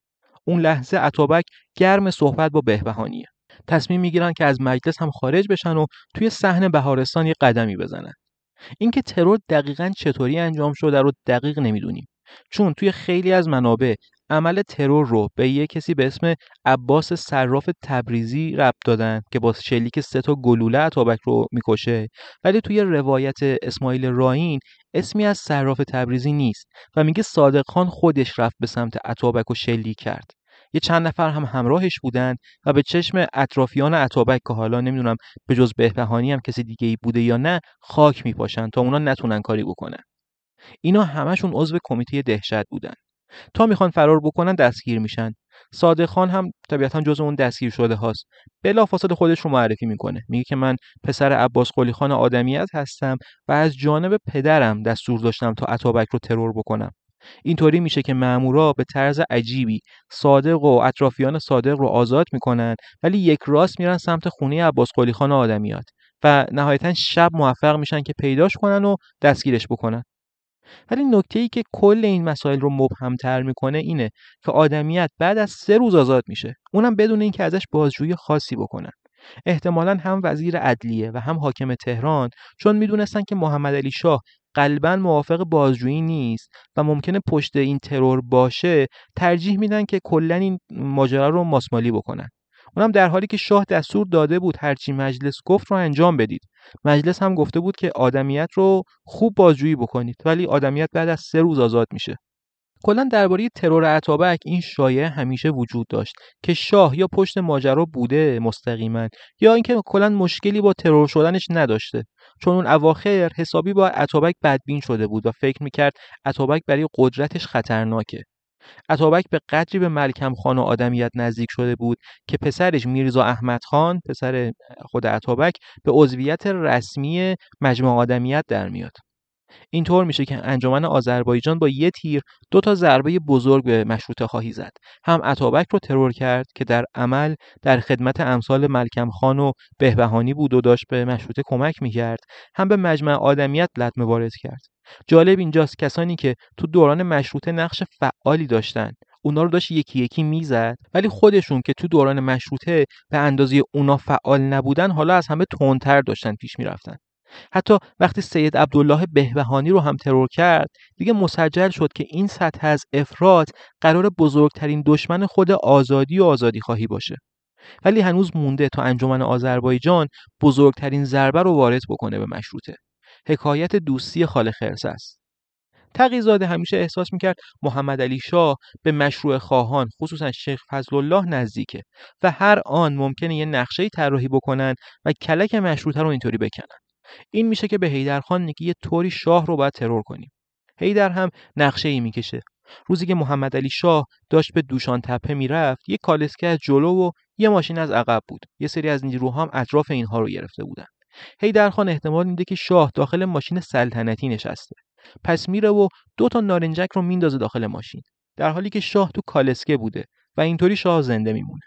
اون لحظه اتابک گرم صحبت با بهبهانیه. تصمیم میگیرن که از مجلس هم خارج بشن و توی صحن بهارستان یه قدمی بزنن. اینکه ترور دقیقاً چطوری انجام شده رو دقیق نمیدونیم، چون توی خیلی از منابع عمل ترور رو به یه کسی به اسم عباس صراف تبریزی ربط دادن که با شلیک سه تا گلوله اتابک رو میکشه، ولی توی روایت اسماعیل راین اسمی از صراف تبریزی نیست و میگه صادق خان خودش رفت به سمت اتابک و شلیک کرد. یه چند نفر هم همراهش بودن و به چشم اطرافیان اتابک که حالا نمیدونم به جز بهبهانی هم کسی دیگه ای بوده یا نه خاک میپاشن تا اونا نتونن کاری بکنن. اینا همشون عضو کمیته دهشت بودن. تا میخوان فرار بکنن دستگیر میشن. صادق خان هم طبیعتا جز اون دستگیر شده هاست. بلافاصله خودش رو معرفی میکنه. میگه که من پسر عباس قلی خان آدمیت هستم و از جانب پدرم دستور داشتم تا اتابک رو ترور بکنم. اینطوری میشه که مامورا به طرز عجیبی صادق و اطرافیان صادق رو آزاد میکنن، ولی یک راست میرن سمت خونه عباس قلی خان آدمیات و نهایتا شب موفق میشن که پیداش کنن و دستگیرش بکنن. ولی نکته‌ای که کل این مسائل رو مبهم‌تر میکنه اینه که آدمیت بعد از سه روز آزاد میشه، اونم بدون اینکه ازش بازجویی خاصی بکنن. احتمالاً هم وزیر عدلیه و هم حاکم تهران چون میدونستن که محمد علی شاه قلباً موافق بازجویی نیست و ممکنه پشت این ترور باشه، ترجیح میدن که کلاً این ماجرا رو ماسمالی بکنن. اونم در حالی که شاه دستور داده بود هرچی مجلس گفت رو انجام بدید. مجلس هم گفته بود که آدمیت رو خوب بازجویی بکنید، ولی آدمیت بعد از سه روز آزاد میشه. کلا درباره ترور اتابک این شایعه همیشه وجود داشت که شاه یا پشت ماجرا بوده مستقیما یا اینکه کلا مشکلی با ترور شدنش نداشته، چون اون اواخر حسابی با اتابک بدبین شده بود و فکر میکرد اتابک برای قدرتش خطرناکه. اتابک به قدری به ملکم خان و آدمیت نزدیک شده بود که پسرش میرزا احمد خان پسر خود اتابک به عضویت رسمی مجمع آدمیت در میاد. اینطور میشه که انجمن آذربایجان با یه تیر دو تا ضربه بزرگ به مشروطه خواهی زد. هم اتابک رو ترور کرد که در عمل در خدمت امثال ملکم خان و بهبهانی بود و داشت به مشروطه کمک میکرد، هم به مجمع آدمیت لطمه وارد کرد. جالب اینجاست کسانی که تو دوران مشروطه نقش فعالی داشتن اونا رو داشت یکی یکی میزد، ولی خودشون که تو دوران مشروطه به اندازه اونا فعال نبودن حالا از همه تندتر داشتن پیش میرفتن. حتی وقتی سید عبدالله بهبهانی رو هم ترور کرد دیگه مسجل شد که این سطح از افراط قرار بزرگترین دشمن خود آزادی و آزادی خواهی باشه، ولی هنوز مونده تا انجمن آذربایجان بزرگترین ضربه رو وارد بکنه به مشروطه. حکایت دوستی خال خرس است. تقی‌زاده همیشه احساس میکرد محمد علی شاه به مشروع خواهان خصوصا شیخ فضل الله نزدیکه و هر آن ممکنه یه نقشه‌ای طراحی بکنن و کلک مشروطه رو اینطوری بکنن. این میشه که به حیدرخان میگه یه طوری شاه رو باید ترور کنیم. حیدر هم نقشه‌ای میکشه. روزی که محمد علی شاه داشت به دوشان تپه میرفت، یه کالسکه از جلو و یه ماشین از عقب بود. یه سری از نیروها هم اطراف اینها رو گرفته بودن. حیدرخان احتمال میده که شاه داخل ماشین سلطنتی نشسته. پس میره و دو تا نارنجک رو میندازه داخل ماشین، در حالی که شاه تو کالسکه بوده و اینطوری شاه زنده میمونه.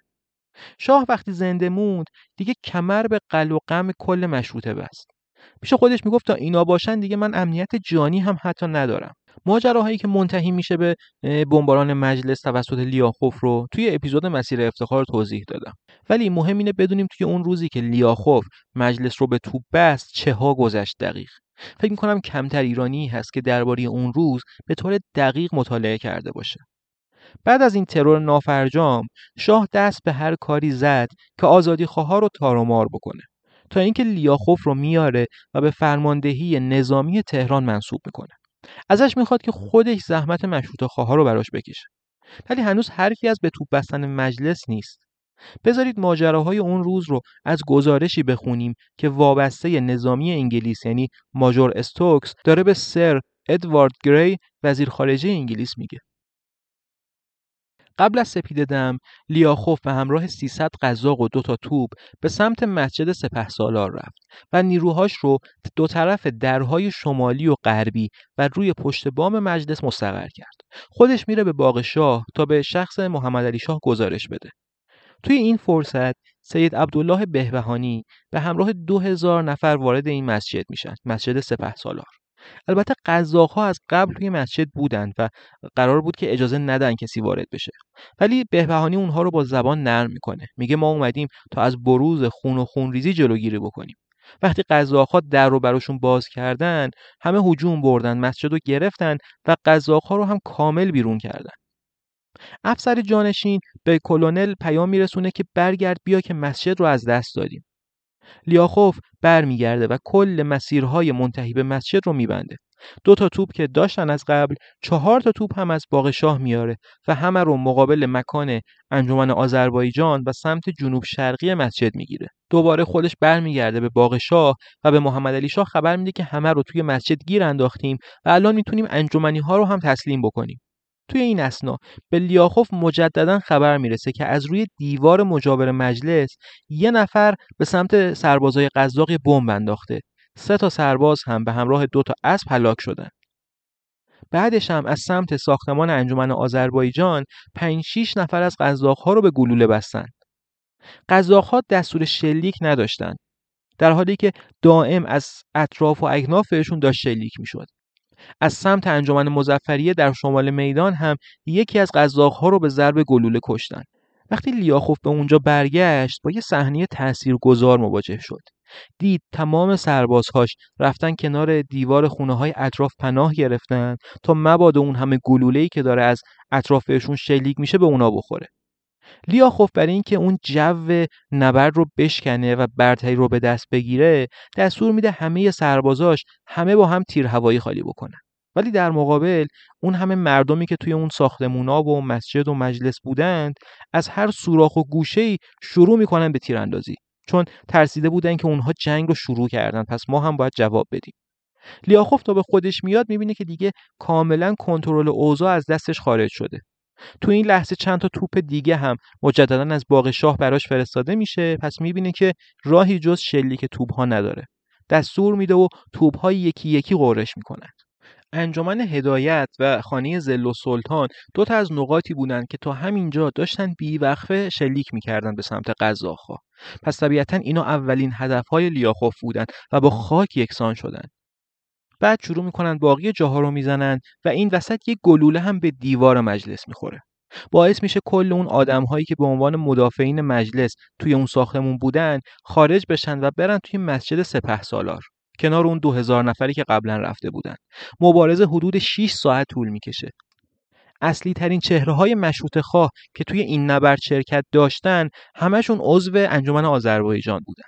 شاه وقتی زنده موند دیگه کمر به قل و غم کل مشروطه بست. پیش خودش میگفت تا اینا باشن دیگه من امنیت جانی هم حتی ندارم. ماجراهایی که منتهی میشه به بمباران مجلس توسط لیاخوف رو توی اپیزود مسیر افتخار توضیح دادم، ولی مهم اینه بدونیم توی اون روزی که لیاخوف مجلس رو به توپ بست چه ها گذشت دقیق. فکر میکنم کمتر ایرانی هست که درباره اون روز به طور دقیق مطالعه کرده باشه. بعد از این ترور نافرجام شاه دست به هر کاری زد که آزادیخواها رو تار و مار بکنه، تا اینکه لیاخوف رو میاره و به فرماندهی نظامی تهران منصوب میکنه. ازش میخواد که خودش زحمت مشروطه خواها رو براش بکشه. ولی هنوز حرفی از به توپ بستن مجلس نیست. بذارید ماجراهای اون روز رو از گزارشی بخونیم که وابسته نظامی انگلیس یعنی ماژور استوکس داره به سر ادوارد گری وزیر خارجه انگلیس میگه. قبل از سپیده‌دم لیاخوف به همراه سیصد قزاق و دو تا توپ به سمت مسجد سپهسالار رفت و نیروهاش رو دو طرف درهای شمالی و غربی و روی پشت بام مجلس مستقر کرد. خودش میره به باغ شاه تا به شخص محمد علی شاه گزارش بده. توی این فرصت سید عبدالله بهبهانی به همراه دو هزار نفر وارد این مسجد میشن، مسجد سپهسالار. البته قزاق‌ها از قبل توی مسجد بودند و قرار بود که اجازه ندن کسی وارد بشه. ولی بهبهانی اونها رو با زبان نرم میکنه. میگه ما اومدیم تا از بروز خون و خونریزی جلوگیری بکنیم. وقتی قزاق‌ها در رو براشون باز کردن، همه هجوم بردن، مسجد رو گرفتن و قزاق‌ها رو هم کامل بیرون کردن. افسر جانشین به کلونل پیام میرسونه که برگرد بیا که مسجد رو از دست دادیم. لیاخوف برمیگرده و کل مسیرهای منتهی به مسجد رو میبنده. دو تا توپ که داشتن از قبل، چهار تا توپ هم از باغ شاه میاره و همه رو مقابل مکان انجمن آذربایجان و سمت جنوب شرقی مسجد میگیره. دوباره خودش برمیگرده به باغ شاه و به محمد علی شاه خبر میده که همه رو توی مسجد گیر انداختیم و الان میتونیم انجمنی ها رو هم تسلیم بکنیم. توی این اثنا به لیاخوف مجددا خبر میرسه که از روی دیوار مجاور مجلس یه نفر به سمت سربازای قزاق بمب انداخته. سه تا سرباز هم به همراه دو تا اسب هلاک شدن. بعدش هم از سمت ساختمان انجمن آذربایجان پنج شش نفر از قزاق‌ها رو به گلوله بستن. قزاق‌ها دستور شلیک نداشتن، در حالی که دائم از اطراف و اکناف بهشون داشت شلیک میشد. از سمت انجمن مظفریه در شمال میدان هم یکی از قزاق‌ها رو به ضرب گلوله کشتن. وقتی لیاخوف به اونجا برگشت با یه صحنه تاثیرگذار مواجه شد. دید تمام سربازهاش رفتن کنار دیوار خونه‌های اطراف پناه گرفتن تا مبادا اون همه گلوله‌ای که داره از اطرافشون شلیک میشه به اونا بخوره. لیاخوف برای اینکه اون جو نبرد رو بشکنه و برتری رو به دست بگیره، دستور میده همه سربازاش همه با هم تیر هوایی خالی بکنن. ولی در مقابل اون همه مردمی که توی اون ساختمونا و مسجد و مجلس بودند، از هر سوراخ و گوشه‌ای شروع میکنن به تیراندازی، چون ترسیده بودن که اونها جنگ رو شروع کردن، پس ما هم باید جواب بدیم. لیاخوف تا به خودش میاد میبینه که دیگه کاملا کنترل اوضاع از دستش خارج شده. تو این لحظه چند تا توپ دیگه هم مجددا از باغ شاه براش فرستاده میشه، پس میبینه که راهی جز شلیک توپ‌ها نداره. دستور میده و توپ‌ها یکی یکی غرش میکنن. انجمن هدایت و خانه ظل السلطان دو تا از نقاطی بودند که تا همینجا داشتن بیوقفه شلیک میکردن به سمت قزاق‌ها. پس طبیعتا اینا اولین هدف‌های لیاخوف بودن و با خاک یکسان شدن. بعد شروع میکنن باقی جاها رو میزنن و این وسط یک گلوله هم به دیوار مجلس میخوره. باعث میشه کل اون آدم‌هایی که به عنوان مدافعین مجلس توی اون ساختمون بودن خارج بشن و برن توی مسجد سپهسالار کنار اون دو هزار نفری که قبلا رفته بودن. مبارزه حدود شش ساعت طول میکشه. اصلی ترین چهره های مشروطه خواه که توی این نبرد شرکت داشتن همشون عضو انجمن آذربایجان بودن.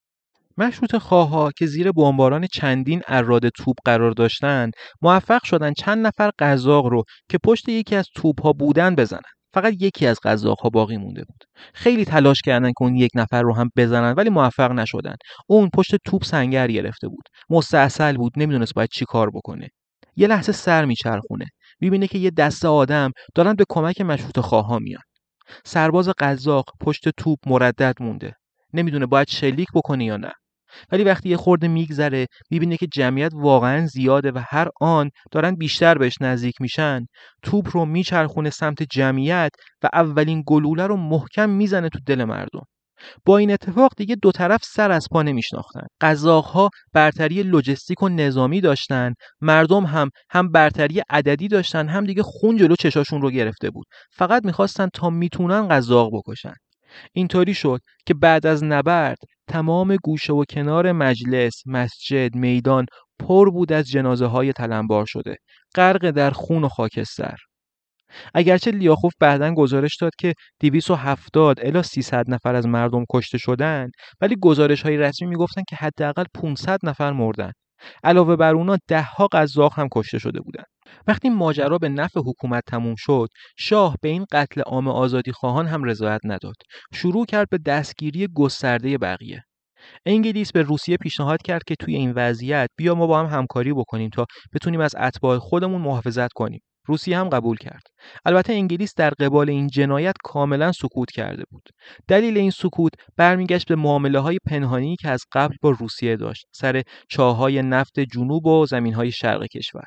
مشروطه خواها که زیر بمباران چندین اراده توپ قرار داشتند، موفق شدن چند نفر قزاق رو که پشت یکی از توپ‌ها بودن بزنن. فقط یکی از قزاق‌ها باقی مونده بود. خیلی تلاش کردن که اون یک نفر رو هم بزنن ولی موفق نشدن. اون پشت توپ سنگر گرفته بود. مستعسل بود، نمیدونست باید چی کار بکنه. یه لحظه سر میچرخونه. میبینه که یه دسته آدم دارن به کمک مشروطه خواها میان. سرباز قزاق پشت توپ مردد مونده. نمیدونه باید شلیک بکنه یا نه. ولی وقتی یه خورده میگذره میبینه که جمعیت واقعا زیاده و هر آن دارن بیشتر بهش نزدیک میشن. توپ رو میچرخونه سمت جمعیت و اولین گلوله رو محکم میزنه تو دل مردم. با این اتفاق دیگه دو طرف سر از پا نمیشناختن. قزاق‌ها برتری لوجستیک و نظامی داشتن، مردم هم هم برتری عددی داشتن، هم دیگه خون جلو چشاشون رو گرفته بود. فقط میخواستن تا میتونن قزاق بکشن. اینطوری شد که بعد از نبرد تمام گوشه و کنار مجلس، مسجد، میدان پر بود از جنازه های تلمبار شده، غرق در خون و خاکستر. اگرچه لیاخوف بعداً گزارش داد که دویست و هفتاد الی سیصد نفر از مردم کشته شدند، ولی گزارش های رسمی میگفتن که حداقل پانصد نفر مردن. علاوه بر اونا ده ها قزاق هم کشته شده بودند. وقتی ماجرا به نفع حکومت تموم شد، شاه به این قتل عام آزادی خواهان هم رضایت نداد. شروع کرد به دستگیری گسترده بقیه. انگلیس به روسیه پیشنهاد کرد که توی این وضعیت بیا ما با هم همکاری بکنیم تا بتونیم از اتباع خودمون محافظت کنیم. روسیه هم قبول کرد. البته انگلیس در قبال این جنایت کاملا سکوت کرده بود. دلیل این سکوت برمیگشت به معامله‌های پنهانی که از قبل با روسیه داشت سر چاه‌های نفت جنوب و زمین‌های شرق کشور.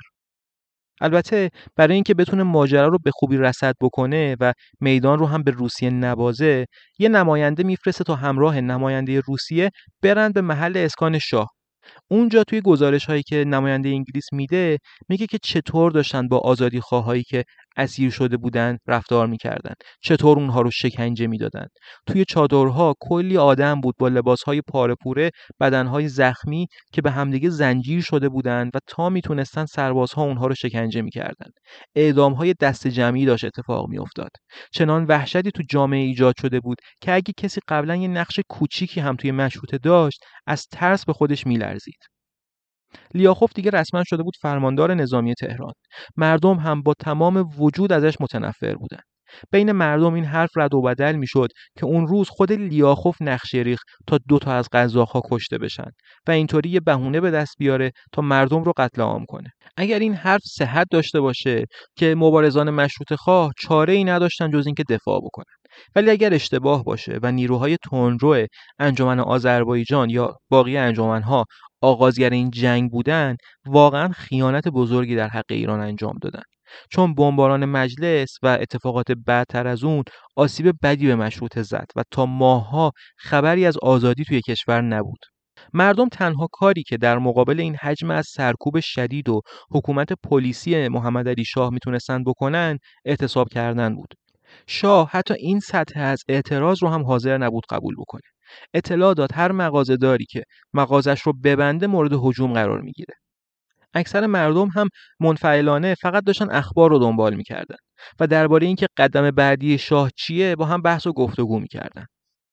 البته برای اینکه بتونه ماجرا رو به خوبی رصد بکنه و میدان رو هم به روسیه نبازه، یه نماینده میفرسته تا همراه نماینده روسیه برن به محل اسکان شاه. اونجا توی گزارش‌هایی که نماینده انگلیس میده میگه که چطور داشتن با آزادیخواهایی که اسیر شده بودن رفتار میکردن، چطور اونها رو شکنجه میدادن. توی چادرها کلی آدم بود با لباسهای پاره پوره، بدنهای زخمی که به همدیگه زنجیر شده بودن و تا میتونستن سربازها اونها رو شکنجه میکردن. اعدامهای دست جمعی داشت اتفاق میافتاد. چنان وحشتی تو جامعه ایجاد شده بود که اگه کسی قبلا یه نقش کوچیکی هم توی مشروطه داشت، از ترس به خودش میلرزید. لیاخوف دیگه رسما شده بود فرماندار نظامی تهران. مردم هم با تمام وجود ازش متنفر بودن. بین مردم این حرف رد و بدل میشد که اون روز خود لیاخوف نقشه ریخت تا دو تا از قزاق‌ها کشته بشن و اینطوری یه بهونه به دست بیاره تا مردم رو قتل عام کنه. اگر این حرف صحت داشته باشه که مبارزان مشروطه خواه چاره‌ای نداشتن جز اینکه دفاع بکنن. ولی اگر اشتباه باشه و نیروهای تندرو انجمن آذربایجان یا باقی انجمن‌ها آغازگر این جنگ بودن، واقعا خیانت بزرگی در حق ایران انجام دادن. چون بمباران مجلس و اتفاقات بعدتر از اون آسیب بدی به مشروطه زد و تا ماهها خبری از آزادی توی کشور نبود. مردم تنها کاری که در مقابل این حجم از سرکوب شدید و حکومت پلیسی محمدعلی شاه میتونستن بکنن اعتصاب کردن بود. شاه حتی این سطح از اعتراض رو هم حاضر نبود قبول بکنه. اطلاع داد هر مغازه‌داری که مغازش رو ببنده مورد هجوم قرار میگیره. اکثر مردم هم منفعلانه فقط داشتن اخبار رو دنبال میکردن و درباره اینکه قدم بعدی شاه چیه با هم بحث و گفتگو میکردن.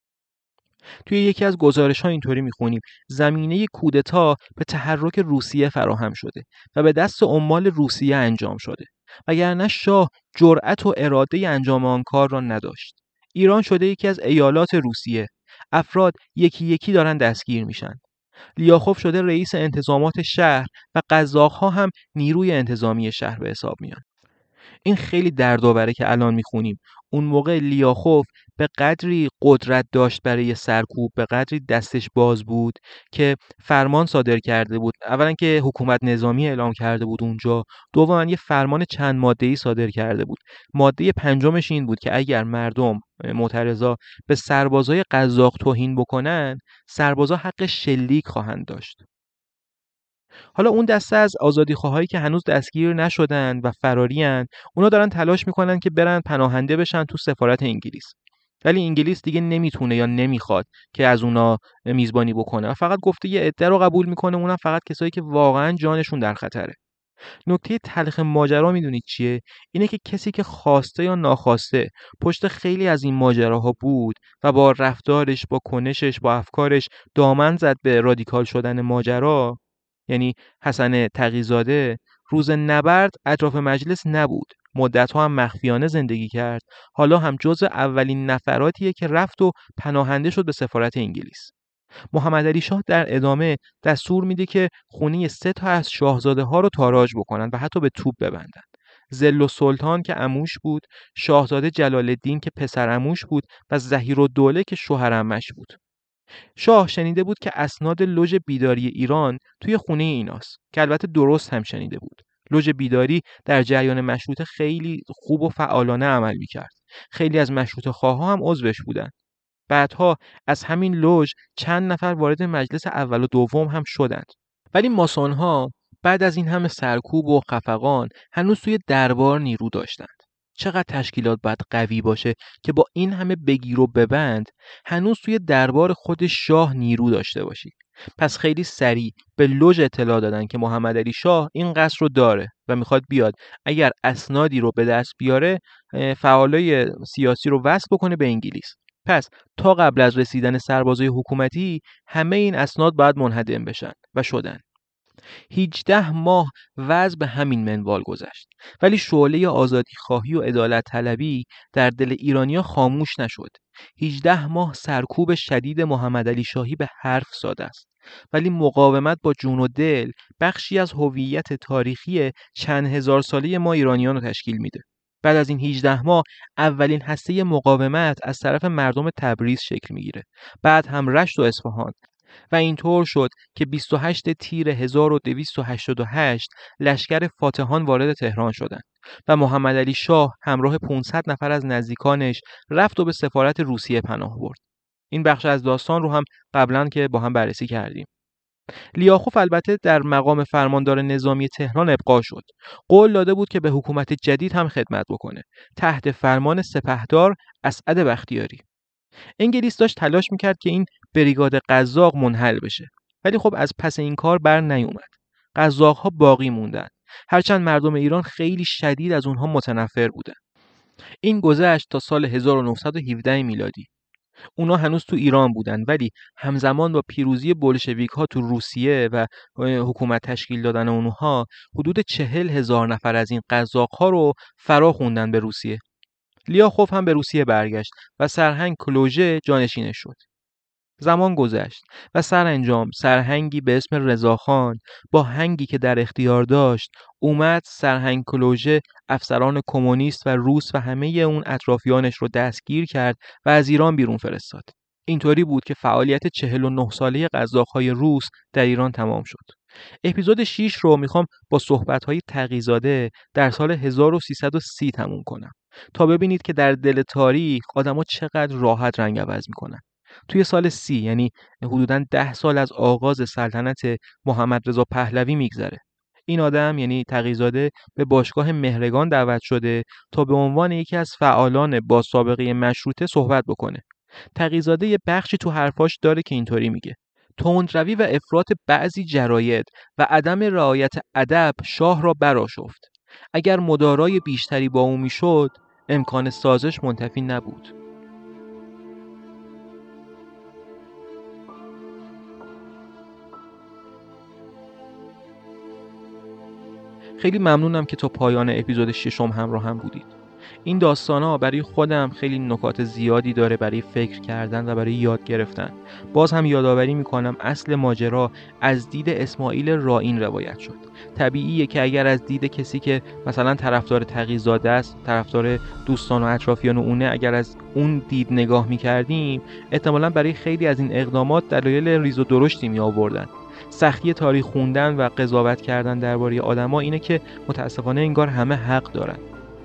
توی یکی از گزارش‌ها اینطوری میخونیم: زمینه کودتا به تحرک روسیه فراهم شده و به دست عمال روسیه انجام شده، وگرنه شاه جرأت و اراده انجام آن کار را نداشت. ایران شده یکی از ایالات روسیه. افراد یکی یکی دارن دستگیر میشن. لیاخوف شده رئیس انتظامات شهر و قزاق‌ها هم نیروی انتظامی شهر به حساب میان. این خیلی دردآوره که الان میخونیم. اون موقع لیاخوف به قدری قدرت داشت برای سرکوب، به قدری دستش باز بود که فرمان صادر کرده بود. اولا که حکومت نظامی اعلام کرده بود اونجا، دوما یه فرمان چند ماده‌ای صادر کرده بود. ماده پنجمش این بود که اگر مردم معترضا به سربازای قزاق توهین بکنن، سربازا حق شلیک خواهند داشت. حالا اون دسته از آزادیخواهایی که هنوز دستگیر نشدن و فرارین، اونا دارن تلاش میکنن که برن پناهنده بشن تو سفارت انگلیس. ولی انگلیس دیگه نمیتونه یا نمیخواد که از اونا میزبانی بکنه و فقط گفته یه عده رو قبول میکنه، اونم فقط کسایی که واقعا جانشون در خطره. نکته تلخ ماجرا میدونید چیه؟ اینه که کسی که خواسته یا ناخواسته پشت خیلی از این ماجراها بود و با رفتارش، با کنشش، با افکارش دامن زد به رادیکال شدن ماجرا، یعنی حسن تقی‌زاده، روز نبرد اطراف مجلس نبود. مدت‌ها هم مخفیانه زندگی کرد. حالا هم جزو اولین نفراتیه که رفت و پناهنده شد به سفارت انگلیس. محمدعلی شاه در ادامه دستور میده که خونه سه تا از شاهزاده ها رو تاراج بکنن و حتی به توپ ببندن. ضل السلطان که عموش بود، شاهزاده جلال الدین که پسر عموش بود و ظهیرالدوله که شوهر عمش بود. شاه شنیده بود که اسناد لوژ بیداری ایران توی خونه ایناست، که البته درست هم شنیده بود. لوژ بیداری در جریان مشروطه خیلی خوب و فعالانه عمل میکرد. خیلی از مشروطه خواها هم عضوش بودن. بعدها از همین لوژ چند نفر وارد مجلس اول و دوم هم شدند. ولی ماسون‌ها بعد از این همه سرکوب و خفقان هنوز توی دربار نیرو داشتند. چقدر تشکیلات باید قوی باشه که با این همه بگیر و ببند هنوز توی دربار خود شاه نیرو داشته باشی. پس خیلی سریع به لوژ اطلاع دادن که محمدعلی شاه این قصر رو داره و میخواد بیاد اگر اسنادی رو به دست بیاره فعالای سیاسی رو وصل بکنه به انگلیس. پس تا قبل از رسیدن سربازای حکومتی همه این اسناد باید منهدم بشن و شدن. هجده ماه وضع به همین منوال گذشت، ولی شعله آزادی خواهی و عدالت طلبی در دل ایرانیا خاموش نشد. هجده ماه سرکوب شدید محمدعلی شاهی به حرف ساده است، ولی مقاومت با جون و دل بخشی از هویت تاریخی چند هزار ساله ما ایرانیان رو تشکیل میده. بعد از این هجده ماه اولین هسته مقاومت از طرف مردم تبریز شکل میگیره، بعد هم رشت و اصفهان، و اینطور شد که بیست و هشتم تیر هزار و دویست و هشتاد و هشت لشکر فاتحان وارد تهران شدند و محمدعلی شاه همراه پانصد نفر از نزدیکانش رفت و به سفارت روسیه پناه برد. این بخش از داستان رو هم قبلا که با هم بررسی کردیم. لیاخوف البته در مقام فرماندار نظامی تهران ابقا شد. قول داده بود که به حکومت جدید هم خدمت بکنه تحت فرمان سپهدار اسعد بختیاری. انگلیس داشت تلاش میکرد که این بریگاد قزاق منحل بشه، ولی خب از پس این کار بر نیومد. قزاق‌ها باقی موندن، هرچند مردم ایران خیلی شدید از اونها متنفر بودن. این گذشت تا سال هزار و نهصد و هفده میلادی. اونا هنوز تو ایران بودن، ولی همزمان با پیروزی بولشویک‌ها تو روسیه و حکومت تشکیل دادن اونها، حدود چهل هزار نفر از این قزاق‌ها رو فرا خوندن به روسیه. لیاخوف هم به روسیه برگشت و سرهنگ کلوژه جانشینش شد. زمان گذشت و سرانجام سرهنگی به اسم رضاخان با هنگی که در اختیار داشت اومد سرهنگ کلوژه افسران کمونیست و روس و همه اون اطرافیانش رو دستگیر کرد و از ایران بیرون فرستاد. اینطوری بود که فعالیت چهل و نه ساله قزاق‌های روس در ایران تمام شد. اپیزود شش رو میخوام با صحبت‌های تقی‌زاده در سال هزار و سیصد و سی تموم کنم تا ببینید که در دل تاریخ آدم‌ها چقدر راحت رنگ عوض میکنن. توی سال سی، یعنی حدوداً ده سال از آغاز سلطنت محمد رضا پهلوی میگذره. این آدم یعنی تقی‌زاده به باشگاه مهرگان دعوت شده تا به عنوان یکی از فعالان با سابقه مشروطه صحبت بکنه. تقی‌زاده یه بخشی تو حرفاش داره که اینطوری میگه: تندروی و افراط بعضی جراید و عدم رعایت ادب شاه را برآشفت. اگر مدارای بیشتری با او میشد، امکان سازش منتفی نبود. خیلی ممنونم که تا پایان اپیزود ششم همراه هم بودید. این داستانا برای خودم خیلی نکات زیادی داره برای فکر کردن و برای یاد گرفتن. باز هم یادآوری میکنم اصل ماجرا از دید اسماعیل رائین روایت شد. طبیعیه که اگر از دید کسی که مثلا طرفدار تقی‌زاده است، طرفدار دوستان و اطرافیان اونه، اگر از اون دید نگاه میکردیم، احتمالاً برای خیلی از این اقدامات دلایل ریز و درشتی می آوردن. سختی تاریخ خوندن و قضاوت کردن درباره آدما اینه که متاسفانه انگار همه حق دارن.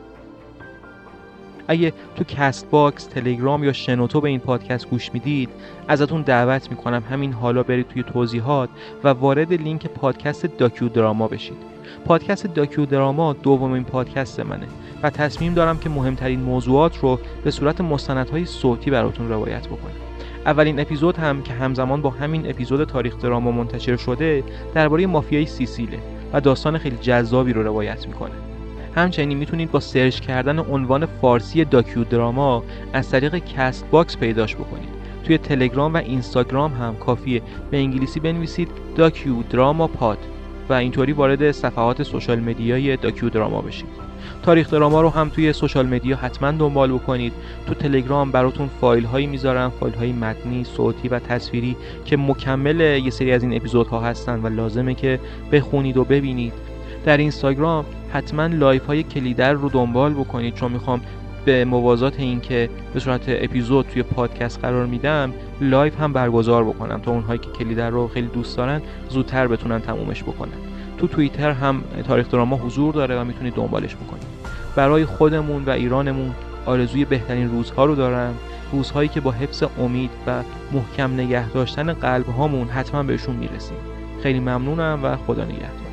اگه تو کست باکس، تلگرام یا شنوتو به این پادکست گوش میدید، ازتون دعوت میکنم همین حالا برید توی توضیحات و وارد لینک پادکست داکیو دراما بشید. پادکست داکیو دراما دومین پادکست منه و تصمیم دارم که مهمترین موضوعات رو به صورت مستندهای صوتی براتون روایت بکنم. اولین اپیزود هم که همزمان با همین اپیزود تاریخ دراما منتشر شده درباره مافیای سیسیله و داستان خیلی جذابی رو روایت میکنه. همچنین میتونید با سرچ کردن عنوان فارسی داکیو دراما از طریق کست باکس پیداش بکنید. توی تلگرام و اینستاگرام هم کافیه به انگلیسی بنویسید داکیو دراما پاد و اینطوری وارد صفحات سوشال مدیای داکیو دراما بشید. تاریخ دراما رو هم توی سوشال مدیا حتما دنبال بکنید. تو تلگرام براتون فایل هایی میذارم، فایل های متنی، صوتی و تصویری که مکمل یه سری از این اپیزودها هستن و لازمه که بخونید و ببینید. در اینستاگرام حتما لایف های کلیدر رو دنبال بکنید، چون میخوام به موازات این که به صورت اپیزود توی پادکست قرار میدم، لایف هم برگزار بکنم تا اونهایی که کلیدر رو خیلی دوست دارن زودتر بتونن تمومش بکنن. تو توییتر هم تاریخ دراما حضور داره و میتونید دنبالش بکنید. برای خودمون و ایرانمون آرزوی بهترین روزها رو دارم، روزهایی که با حفظ امید و محکم نگه داشتن قلب هامون حتما بهشون میرسیم. خیلی ممنونم و خدا نگهدار.